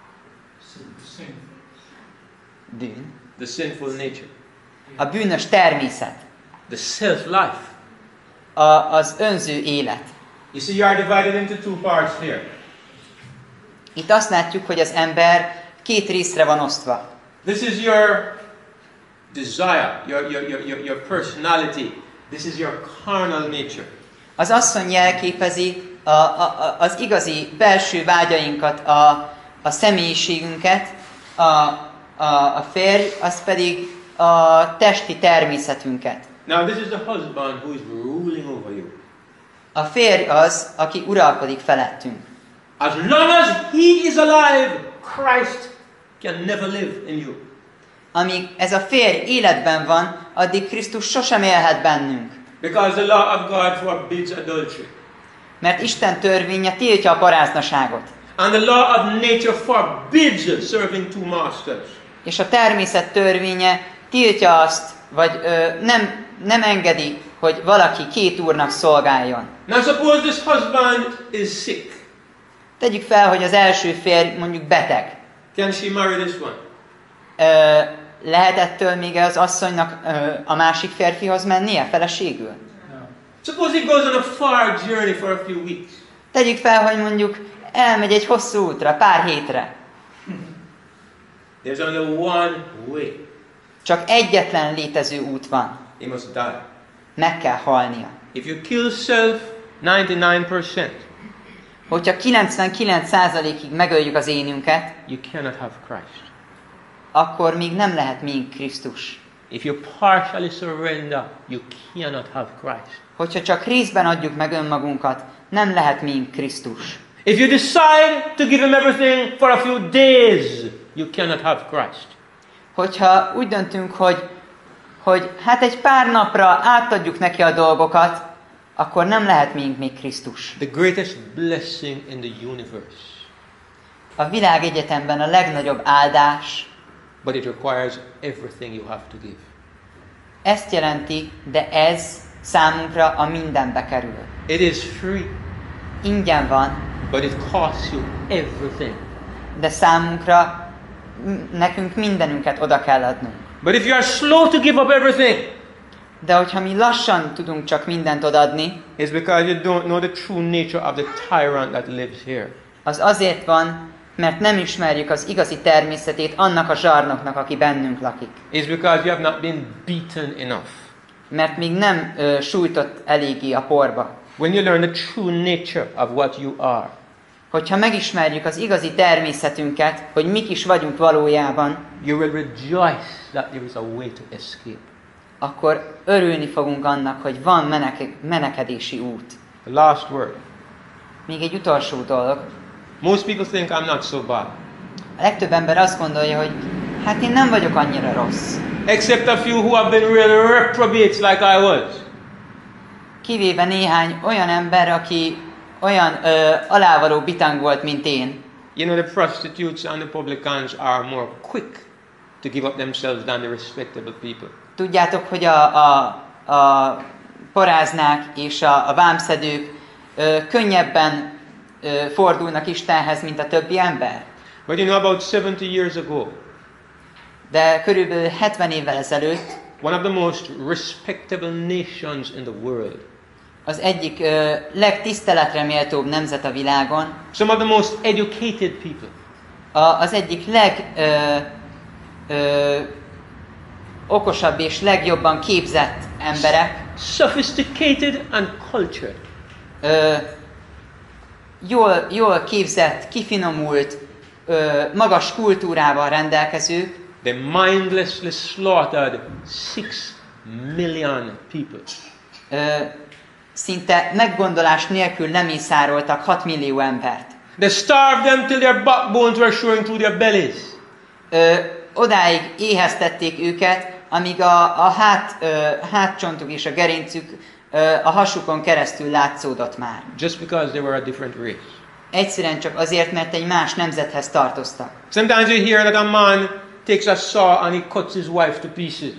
Bűn. The sinful nature. A bűnös természet. The self-life. A, az önző élet. You see, you are divided into two parts here. Itt azt látjuk, hogy az ember két részre van osztva. This is your desire, your, your, your, your, your personality. This is your carnal nature. Az asszony jelképezi a, a, a, az igazi belső vágyainkat, a, a személyiségünket, a, a, a férj, az pedig a testi természetünket. Now this is the husband who is ruling over you. A férj az, aki uralkodik felettünk. As long as he is alive, Christ can never live in you. Amíg ez a férj életben van, addig Krisztus sosem élhet bennünk. Because the law of God forbids adultery. Mert Isten törvénye tiltja a paráznaságot. And the law of nature forbids serving two masters. És a természet törvénye tiltja azt, vagy ö, nem, nem engedi, hogy valaki két úrnak szolgáljon. Now suppose this husband is sick. Tegyük fel, hogy az első férj mondjuk beteg. Can she marry this one? Ö, lehet ettől még az asszonynak ö, a másik férfihoz mennie feleségül? No. Suppose he goes on a far journey for a few weeks. Tegyük fel, hogy mondjuk elmegy egy hosszú útra, pár hétre. There's only one way. Csak egyetlen létező út van. He must die. Meg kell halnia. If you kill self ninety-nine percent, Hogyha kilencvenkilenc százalékig megöljük az énünket, you cannot have Christ. akkor még nem lehet miénk Krisztus. If you partially surrender, you cannot have Christ. Hogyha csak részben adjuk meg önmagunkat, nem lehet mink Krisztus. If you decide to give him everything for a few days, you cannot have Christ. Hogyha úgy döntünk, hogy, hogy hát egy pár napra átadjuk neki a dolgokat, akkor nem lehet mink még Krisztus. The greatest blessing in the universe. A világegyetemben a legnagyobb áldás, But it requires everything you have to give. ezt jelenti, de ez számunkra a mindenbe kerül. It is free, Ingyen van, but it costs you everything. de számunkra, m- nekünk mindenünket oda kell adnunk. But if you are slow to give up everything, De hogyha mi lassan tudunk csak mindent odaadni, it's because you don't know the true nature of the tyrant that lives here. az azért van, mert nem ismerjük az igazi természetét annak a zsarnoknak, aki bennünk lakik. It's because you have not been beaten enough. Mert még nem ö, sújtott eléggé a porba. When you learn the true nature of what you are, Hogyha megismerjük az igazi természetünket, hogy mik is vagyunk valójában, you will rejoice that there is a way to escape. akkor örülni fogunk annak, hogy van meneke- menekedési út. The last word. Még egy utolsó dolog. Most people think I'm not so bad. A legtöbb ember azt gondolja, hogy hát én nem vagyok annyira rossz. Except a few who have been real reprobates like I was. Kivéve néhány olyan ember, aki olyan ö, alávaló bitang volt, mint én. You know, the prostitutes and the publicans are more quick to give up themselves than the respectable people. Tudjátok, hogy a, a, a paráznák és a, a vámszedők ö, könnyebben ö, fordulnak Istenhez, mint a többi ember. But you know, about seventy years ago, De körülbelül hetven évvel ezelőtt one of the most respectable nations in the world, az egyik ö, legtiszteletre méltóbb nemzet a világon, some of the most educated people, a, az egyik leg ö, ö, okosabb és legjobban képzett emberek, sophisticated and cultured, ö, jól, jól képzett, kifinomult, ö, magas kultúrával rendelkezők, they mindlessly slaughtered six million people. ö, szinte meggondolás nélkül lemészároltak hat millió embert. They starved them till their backbones were showing through their bellies. Ö, odáig éheztették őket, amíg a, a hát, ö, hátcsontuk és a gerincük ö, a hasukon keresztül látszódott már. Just because they were a different race. Egyszerűen csak azért, mert egy más nemzethez tartoztak. Sometimes you hear that a man takes a saw and he cuts his wife to pieces.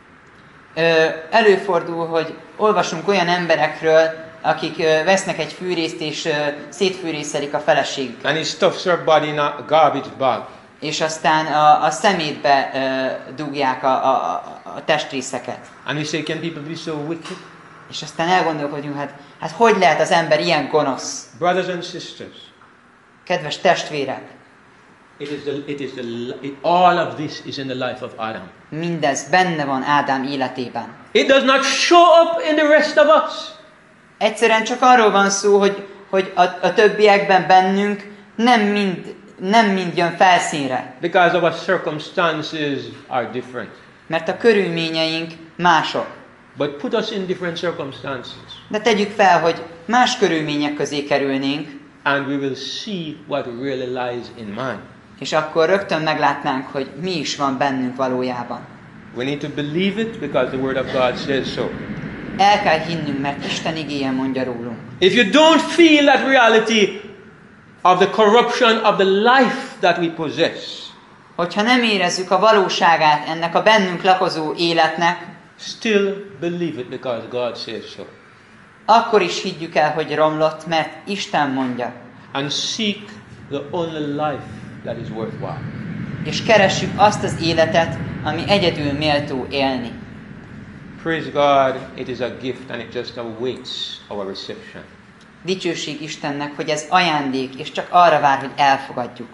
Ö, előfordul, hogy olvasunk olyan emberekről, akik ö, vesznek egy fűrészt és ö, szétfűrészelik a feleségüket. And he stuffs her body in a garbage bag. És aztán a, a szemétbe ö, dugják a, a, a testrészeket. And we say, can people be so wicked? És aztán elgondolkodjunk, hát, hát hogy lehet az ember ilyen gonosz? Brothers and sisters, Kedves testvérek, it is the, it is the, it, all of this is in the life of Adam. mindez benne van Ádám életében. It does not show up in the rest of us. Egyszerűen csak arról van szó, hogy, hogy a, a többiekben bennünk nem mind, nem mind jön felszínre. Because our circumstances are different. Mert a körülményeink mások. But put us in different circumstances, De tegyük fel, hogy más körülmények közé kerülnénk, and we will see what really lies in man. és akkor rögtön meglátnánk, hogy mi is van bennünk valójában. We need to believe it because the Word of God says so. El kell hinnünk, mert Isten igéje mondja rólunk. If you don't feel that reality of the corruption of the life that we possess, Hogyha nem érezzük a valóságát ennek a bennünk lakozó életnek, still believe it because God says so. akkor is higgyük el, hogy romlott, mert Isten mondja. And seek the only life that is worthwhile. És keressük azt az életet, ami egyedül méltó élni. Praise God, it is a gift and it just awaits our reception. Dicsőség Istennek, hogy ez ajándék, és csak arra vár, hogy elfogadjuk.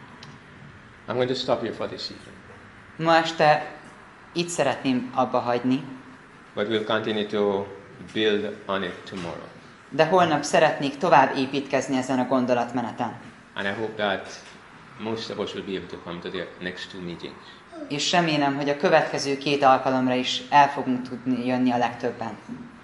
I'm going to stop here for this evening. Ma este itt szeretném abba hagyni, But we'll continue to build on it tomorrow. de holnap szeretnék tovább építkezni ezen a gondolatmeneten. And I hope that most of us will be able to come to the next two meetings. és remélem, hogy a következő két alkalomra is el fogunk tudni jönni a legtöbben.